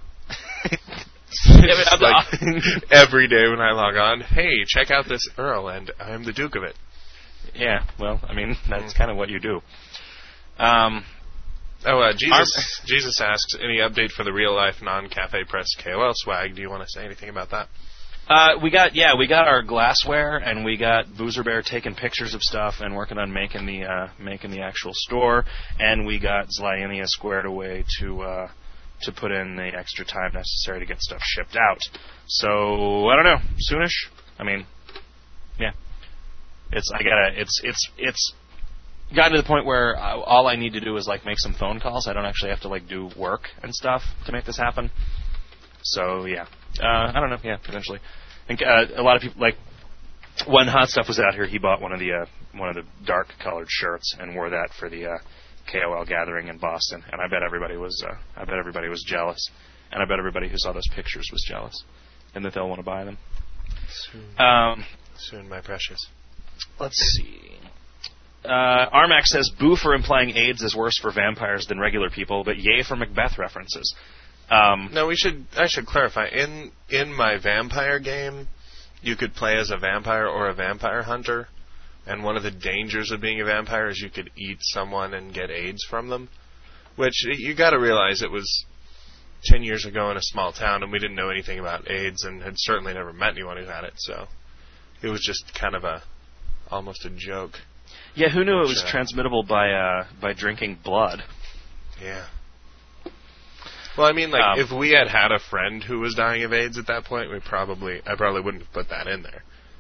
yeah, like, every day when I log on, hey, check out this Earl, and I'm the Duke of it. Yeah, well, I mean, that's kind of what you do. Um... Oh, uh, Jesus Jesus asks, any update for the real-life non-Cafe Press K O L swag? Do you want to say anything about that? Uh, we got, yeah, we got our glassware, and we got Boozer Bear taking pictures of stuff and working on making the uh, making the actual store, and we got Zlyenia squared away to uh, to put in the extra time necessary to get stuff shipped out. So I don't know, soonish. I mean, yeah, it's I gotta, it's it's it's. gotten to the point where uh, all I need to do is like make some phone calls. I don't actually have to like do work and stuff to make this happen. So yeah, uh, I don't know. Yeah, eventually. I think uh, a lot of people like when Hot Stuff was out here, he bought one of the uh, one of the dark colored shirts and wore that for the uh, K O L gathering in Boston. And I bet everybody was uh, I bet everybody was jealous, and I bet everybody who saw those pictures was jealous, and that they'll want to buy them. Soon, um, soon, my precious. Let's see. Uh, Armac says, boo for implying AIDS is worse for vampires than regular people, but yay for Macbeth references. Um, no, we should. I should clarify. In in my vampire game, you could play as a vampire or a vampire hunter, and one of the dangers of being a vampire is you could eat someone and get AIDS from them. Which you got to realize it was ten years ago in a small town, and we didn't know anything about AIDS, and had certainly never met anyone who had it. So it was just kind of a almost a joke. Yeah, who knew Which, it was uh, transmittable by uh, by drinking blood? Yeah. Well, I mean, like, um, if we had had a friend who was dying of AIDS at that point, we probably, I probably wouldn't have put that in there.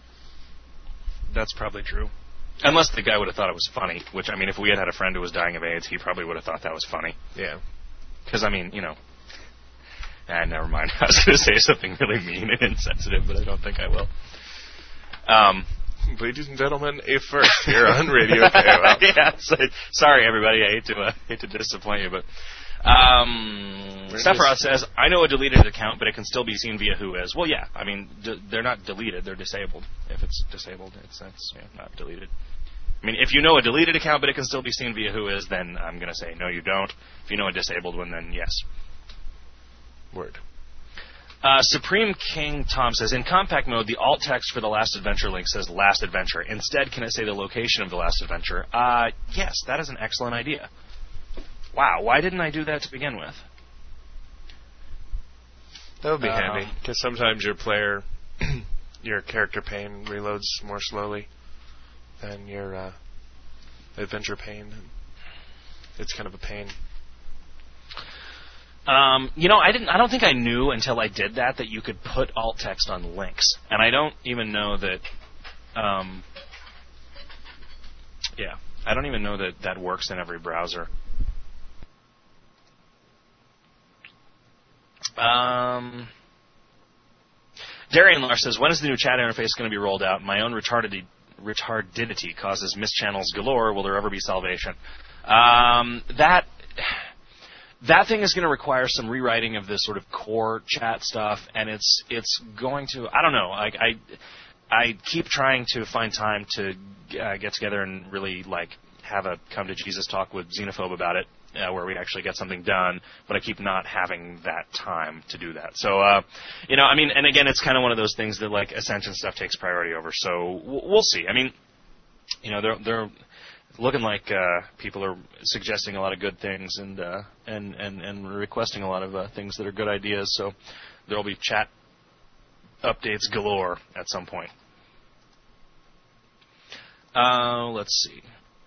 That's probably true. Unless the guy would have thought it was funny, which, I mean, if we had had a friend who was dying of AIDS, he probably would have thought that was funny. Yeah. Because, I mean, you know, ah, never mind. I was going to say something really mean and insensitive, but I don't think I will. Um... Ladies and gentlemen, a first here on Radio K O L. Yeah, so, sorry everybody. I hate to uh, hate to disappoint you, but Um, Sephiroth says, I know a deleted account, but it can still be seen via Whois. Well, yeah. I mean, d- they're not deleted. They're disabled. If it's disabled, it's, it's yeah, not deleted. I mean, if you know a deleted account, but it can still be seen via Whois, then I'm going to say, no, you don't. If you know a disabled one, then yes. Word. Uh, Supreme King Tom says, in compact mode, the alt text for the Last Adventure link says Last Adventure. Instead, can it say the location of the Last Adventure? Uh, yes, that is an excellent idea. Wow, why didn't I do that to begin with? That would be Uh, handy, because sometimes your player, your character pane reloads more slowly than your uh, adventure pane. It's kind of a pain. Um, you know, I didn't. I don't think I knew until I did that that you could put alt text on links, and I don't even know that. Um, yeah, I don't even know that that works in every browser. Um, Darian Lar says, when is the new chat interface going to be rolled out? My own retarded, retardidity causes mischannels galore. Will there ever be salvation? Um, that that thing is going to require some rewriting of the sort of core chat stuff, and it's it's going to, I don't know, like I I keep trying to find time to uh, get together and really like have a come to Jesus talk with Xenophobe about it. Uh, where we actually get something done, but I keep not having that time to do that. So, uh, you know, I mean, and again, it's kind of one of those things that, like, Ascension stuff takes priority over, so we'll see. I mean, you know, they're, they're looking like uh, people are suggesting a lot of good things and uh, and, and, and requesting a lot of uh, things that are good ideas, so there will be chat updates galore at some point. Uh, let's see.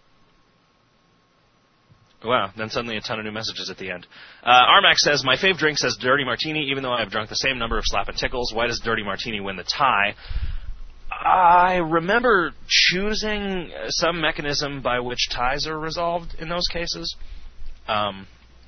Wow, then suddenly a ton of new messages at the end. Uh, Armac says, my fave drink says Dirty Martini, even though I've drunk the same number of Slap and Tickles. Why does Dirty Martini win the tie? I remember choosing some mechanism by which ties are resolved in those cases. Um,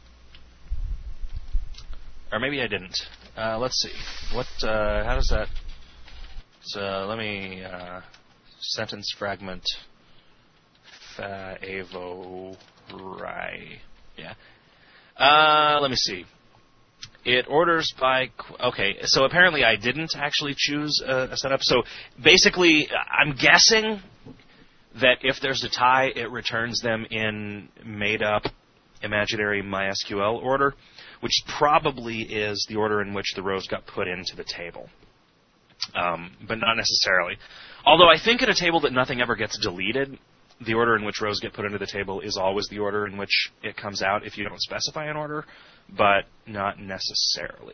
or maybe I didn't. Uh, let's see. What? Uh, how does that... So, let me... Uh, sentence fragment... Fa, avo... Right. Yeah. Uh, let me see. It orders by... Okay, so apparently I didn't actually choose a, a setup. So basically, I'm guessing that if there's a tie, it returns them in made-up imaginary MySQL order, which probably is the order in which the rows got put into the table. Um, but not necessarily. Although I think in a table that nothing ever gets deleted, the order in which rows get put into the table is always the order in which it comes out if you don't specify an order, but not necessarily.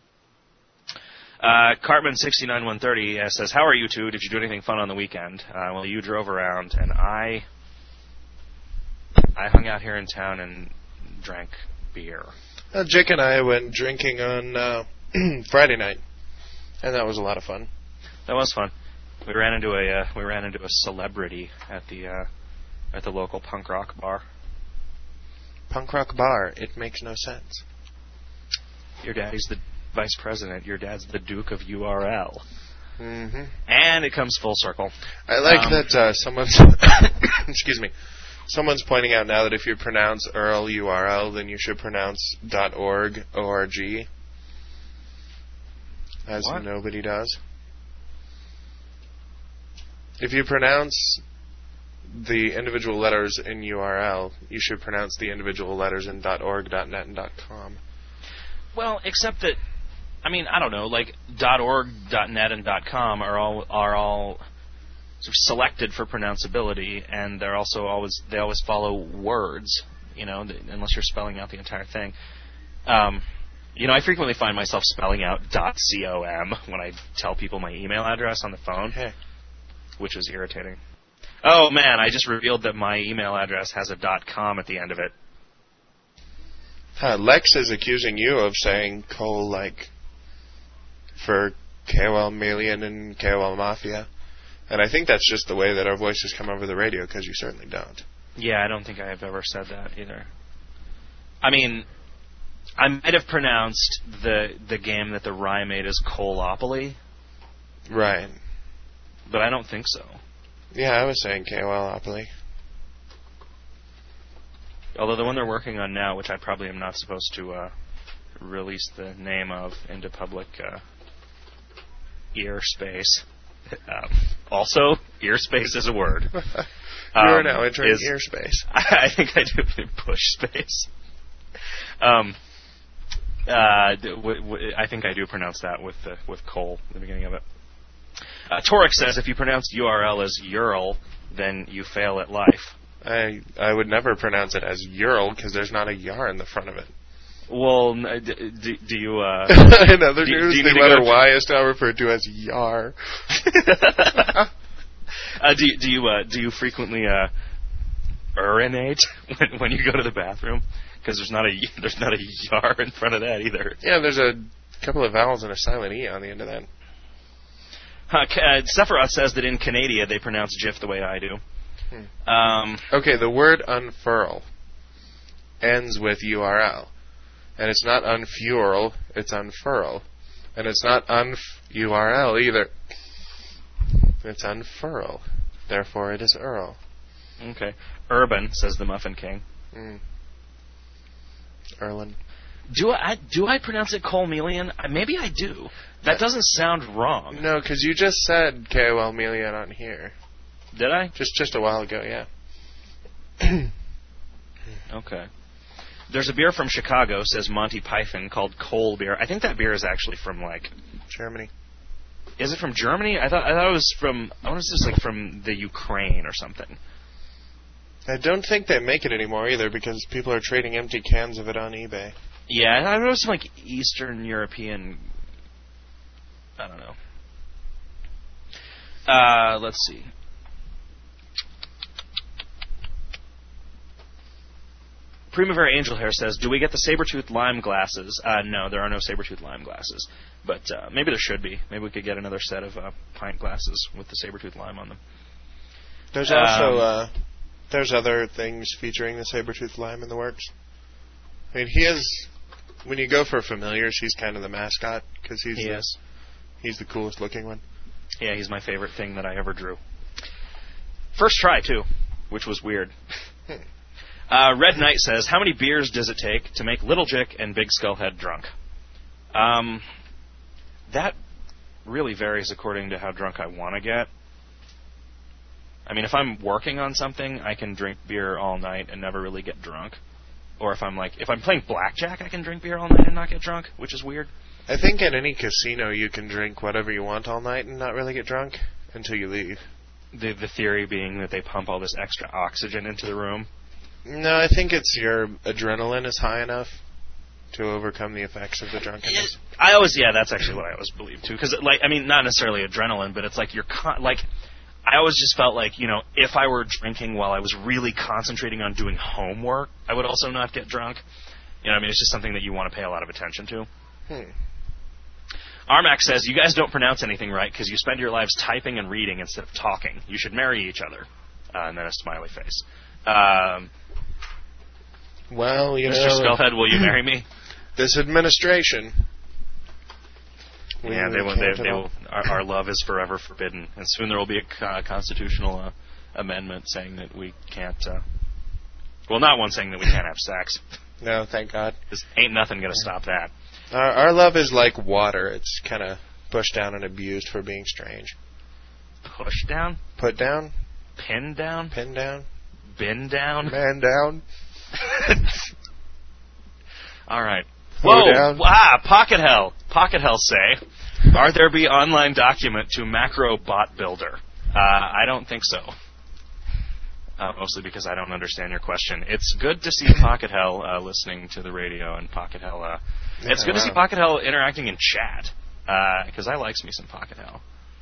Uh, Cartman six nine one thirty uh, says, how are you two? Did you do anything fun on the weekend? Uh, well, you drove around, and I I hung out here in town and drank beer. Uh, Jake and I went drinking on uh, Friday night, and that was a lot of fun. That was fun. We ran into a uh, we ran into a celebrity at the uh, at the local punk rock bar. Punk rock bar. It makes no sense. Your daddy's the vice president. Your dad's the Duke of U R L. Mm-hmm. And it comes full circle. I like um, that uh, someone's excuse me. Someone's pointing out now that if you pronounce U R L U R L, then you should pronounce .org O R G, as what? nobody does. If you pronounce the individual letters in U R L, you should pronounce the individual letters in .org, .net, and .com. Well, except that, I mean, I don't know, like .org, .net, and .com are all are all sort of selected for pronounceability, and they're also always they always follow words, you know, unless you're spelling out the entire thing. Um, you know, I frequently find myself spelling out .com when I tell people my email address on the phone. Hey. Which is irritating. Oh, man, I just revealed that my email address has a .com at the end of it. Huh, Lex is accusing you of saying Cole like for K O L Million and K O L Mafia. And I think that's just the way that our voices come over the radio, because you certainly don't. Yeah, I don't think I have ever said that either. I mean, I might have pronounced the the game that the Rye made as Coleopoly. Right. But I don't think so. Yeah, I was saying K O L-opoly. Although the one they're working on now, which I probably am not supposed to uh, release the name of into public uh, ear space. Um, also, ear space is a word. You are um, now entering is, ear space. I, I think I do push space. Um, uh, w- w- I think I do pronounce that with uh, with Cole at the beginning of it. Uh, Torek says if you pronounce U R L as U R L, then you fail at life. I I would never pronounce it as Ural because there's not a yar in the front of it. Well, d- d- do you? Uh, In other do, news, do you the need letter to go Y is now referred to as yar. uh, do you, do you uh, do you frequently uh, urinate when, when you go to the bathroom? Because there's not a there's not a yar in front of that either. Yeah, there's a couple of vowels and a silent E on the end of that. Uh, uh, Sephiroth says that in Canada they pronounce GIF the way I do. Hmm. Um, Okay, the word unfurl ends with U R L. And it's not unfurl, it's unfurl. And it's not unf-U R L either. It's unfurl. Therefore it is Earl. okay. Urban, says the Muffin King. Mm. Erlin. Do I do I pronounce it Colmelian? Uh, Maybe I do. That doesn't sound wrong. No, because you just said K O L Melian on here. Did I? Just just a while ago, yeah. Okay. There's a beer from Chicago, says Monty Python, called Cole beer. I think that beer is actually from like Germany. Is it from Germany? I thought I thought it was from. I want to say it's like from the Ukraine or something. I don't think they make it anymore either because people are trading empty cans of it on eBay. Yeah, I thought it was some like Eastern European. I don't know. Uh, let's see. Primavera Angel Hair says, do we get the Sabertooth lime glasses? Uh, no, there are no Sabertooth lime glasses. But uh, maybe there should be. Maybe we could get another set of uh, pint glasses with the Sabertooth lime on them. There's also, Um, uh, there's other things featuring the Sabertooth lime in the works. I mean, he is, when you go for familiars, he's kind of the mascot, because he's, He the, is. he's the coolest looking one. Yeah, he's my favorite thing that I ever drew. First try, too, which was weird. Uh, Red Knight says, how many beers does it take to make Little Jick and Big Skullhead drunk? Um, that really varies according to how drunk I want to get. I mean, if I'm working on something, I can drink beer all night and never really get drunk. Or if I'm like, if I'm playing blackjack, I can drink beer all night and not get drunk, which is weird. I think at any casino you can drink whatever you want all night and not really get drunk until you leave. The the theory being that they pump all this extra oxygen into the room. No, I think it's your adrenaline is high enough to overcome the effects of the drunkenness. I always, yeah, that's actually what I always believed too. Because, like, I mean, not necessarily adrenaline, but it's like you're con- like, I always just felt like, you know, if I were drinking while I was really concentrating on doing homework, I would also not get drunk. You know, I mean, it's just something that you want to pay a lot of attention to. Hmm. Armac says, you guys don't pronounce anything right because you spend your lives typing and reading instead of talking. You should marry each other. Uh, and then a smiley face. Um, Well, you Mister know, Skullhead, will you marry me? this administration. Yeah, they will. They, they will. Our, our love is forever forbidden, and soon there will be a uh, constitutional uh, amendment saying that we can't. Uh, well, not one saying that we can't have sex. No, thank God. This ain't nothing going to stop that. Our, our love is like water. It's kind of pushed down and abused for being strange. Push down, Put down, pin down, pin down, bin down. man down. All right. Throw Whoa! down. Ah, Pocket Hell. Pocket Hell say, are there be online document to macro bot builder? Uh, I don't think so. Uh, mostly because I don't understand your question. It's good to see Pocket Hell uh, listening to the radio and Pocket Hell. Uh, Yeah, it's good to wow. see Pocket Hell interacting in chat because I likes me some Pocket Hell.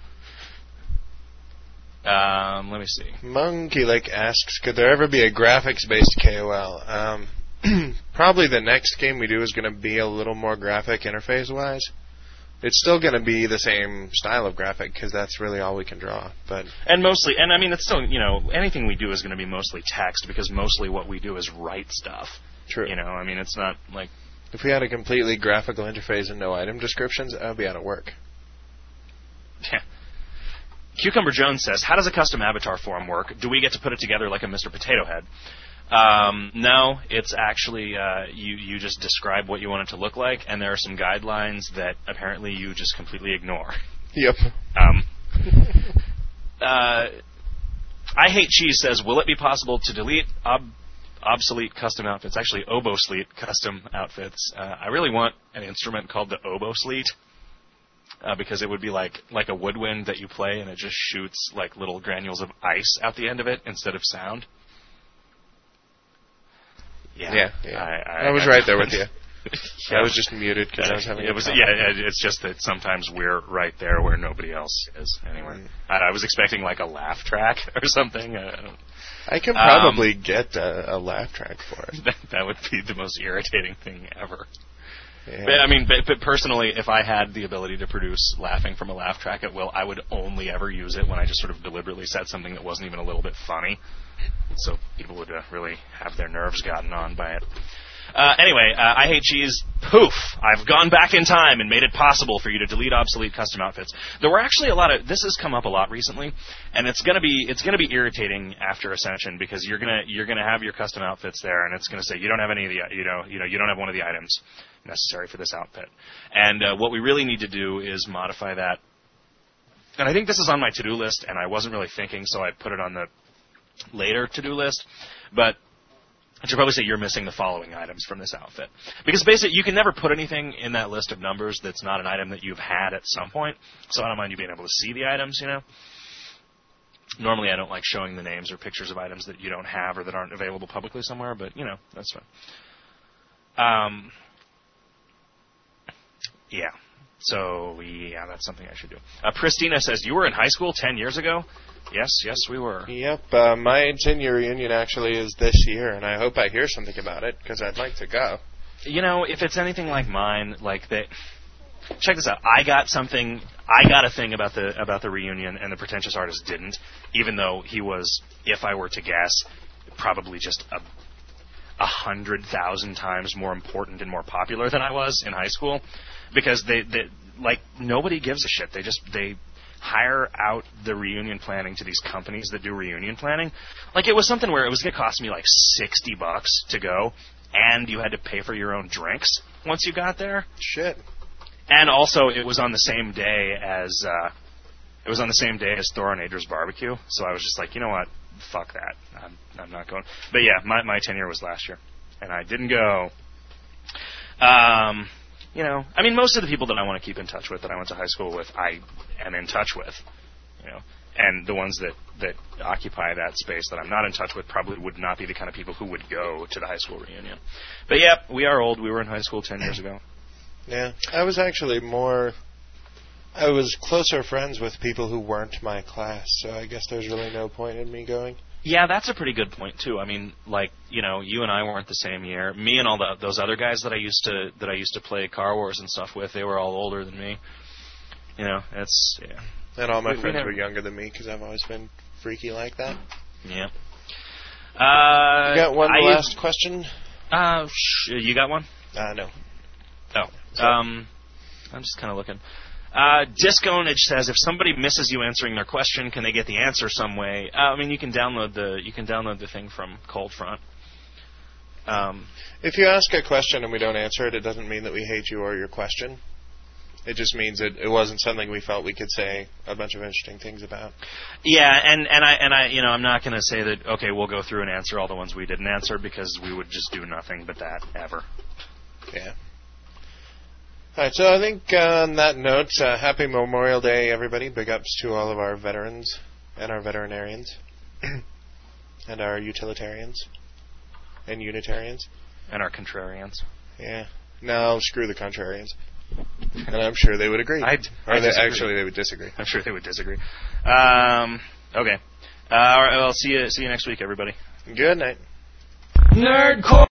Um, let me see. Monkey Lake asks, could there ever be a graphics-based K O L? Um, probably the next game we do is going to be a little more graphic interface-wise. It's still going to be the same style of graphic because that's really all we can draw. But And mostly, and I mean, it's still, you know, anything we do is going to be mostly text because mostly what we do is write stuff. true. You know, I mean, it's not like. If we had a completely graphical interface and no item descriptions, that would be out of work. Yeah. Cucumber Jones says, how does a custom avatar form work? Do we get to put it together like a Mister Potato Head? Um, no, it's actually uh, you. You just describe what you want it to look like, and there are some guidelines that apparently you just completely ignore. Yep. Um, uh, I Hate Cheese says, will it be possible to delete ob- obsolete custom outfits? Actually, Obosleet custom outfits. Uh, I really want an instrument called the Obosleet. Uh, because it would be like like a woodwind that you play, and it just shoots like little granules of ice out the end of it instead of sound. Yeah, yeah. yeah. I, I, I was I, right there with you. Yeah. I was just muted because I was having. It a was problem. yeah. It's just that sometimes we're right there where nobody else is. Anyway, Mm. I, I was expecting like a laugh track or something. I, I can probably um, get a, a laugh track for it. That, that would be the most irritating thing ever. Yeah. But, I mean, but, but personally, if I had the ability to produce laughing from a laugh track at will, I would only ever use it when I just sort of deliberately said something that wasn't even a little bit funny. So people would uh, really have their nerves gotten on by it. Uh, anyway, uh, I Hate Cheese, poof! I've gone back in time and made it possible for you to delete obsolete custom outfits. There were actually a lot of this has come up a lot recently, and it's gonna be it's gonna be irritating after Ascension because you're gonna you're gonna have your custom outfits there, and it's gonna say you don't have any of the you know you know you don't have one of the items necessary for this outfit. And uh, what we really need to do is modify that. And I think this is on my to-do list, and I wasn't really thinking, so I put it on the later to-do list, but. I should probably say you're missing the following items from this outfit. Because basically, you can never put anything in that list of numbers that's not an item that you've had at some point. So I don't mind you being able to see the items, you know. Normally, I don't like showing the names or pictures of items that you don't have or that aren't available publicly somewhere, but, you know, that's fine. Um, yeah. So, yeah, that's something I should do. Uh, Pristina says, you were in high school ten years ago? Yes, yes, we were. Yep, uh, my ten-year reunion actually is this year, and I hope I hear something about it, because I'd like to go. You know, if it's anything like mine, like that... Check this out. I got something... I got a thing about the about the reunion, and the Pretentious Artist didn't, even though he was, if I were to guess, probably just a a hundred thousand times more important and more popular than I was in high school, because they, they like, nobody gives a shit. They just... they hire out the reunion planning to these companies that do reunion planning. Like, it was something where it was going to cost me like sixty bucks to go, and you had to pay for your own drinks once you got there. Shit. And also, it was on the same day as uh, it was on the same day as Thor and Adra's barbecue. So I was just like, you know what, fuck that. I'm I'm not going. But yeah, my my ten year was last year, and I didn't go. Um. You know, I mean, most of the people that I want to keep in touch with, that I went to high school with, I am in touch with, you know, and the ones that, that occupy that space that I'm not in touch with probably would not be the kind of people who would go to the high school reunion. But yeah, we are old. We were in high school ten years ago. Yeah, I was actually more, I was closer friends with people who weren't my class, so I guess there's really no point in me going. Yeah, that's a pretty good point too. I mean, like, you know, you and I weren't the same year. Me and all the, those other guys that I used to that I used to play Car Wars and stuff with, they were all older than me. You know, it's yeah. And all my we, friends we were younger than me because I've always been freaky like that. Yeah. Uh, you got one I, last question? Uh, sh- you got one? Uh, no. Oh. So. Um, I'm just kind of looking. Uh, Disconage says, if somebody misses you answering their question, can they get the answer some way? Uh, I mean, you can download the you can download the thing from Coldfront. Um, if you ask a question and we don't answer it, it doesn't mean that we hate you or your question. It just means that it wasn't something we felt we could say a bunch of interesting things about. Yeah, and, and I and I you know I'm not going to say that okay we'll go through and answer all the ones we didn't answer because we would just do nothing but that ever. Yeah. All right, so I think uh, on that note, uh, happy Memorial Day, everybody. Big ups to all of our veterans and our veterinarians and our utilitarians and Unitarians. And our contrarians. Yeah. No, screw the contrarians. And I'm sure they would agree. I'd, or I'd they, disagree. Actually, they would disagree. I'm sure they would disagree. Um, okay. Uh, all right, well, see you, see you next week, everybody. Good night. Nerdcore!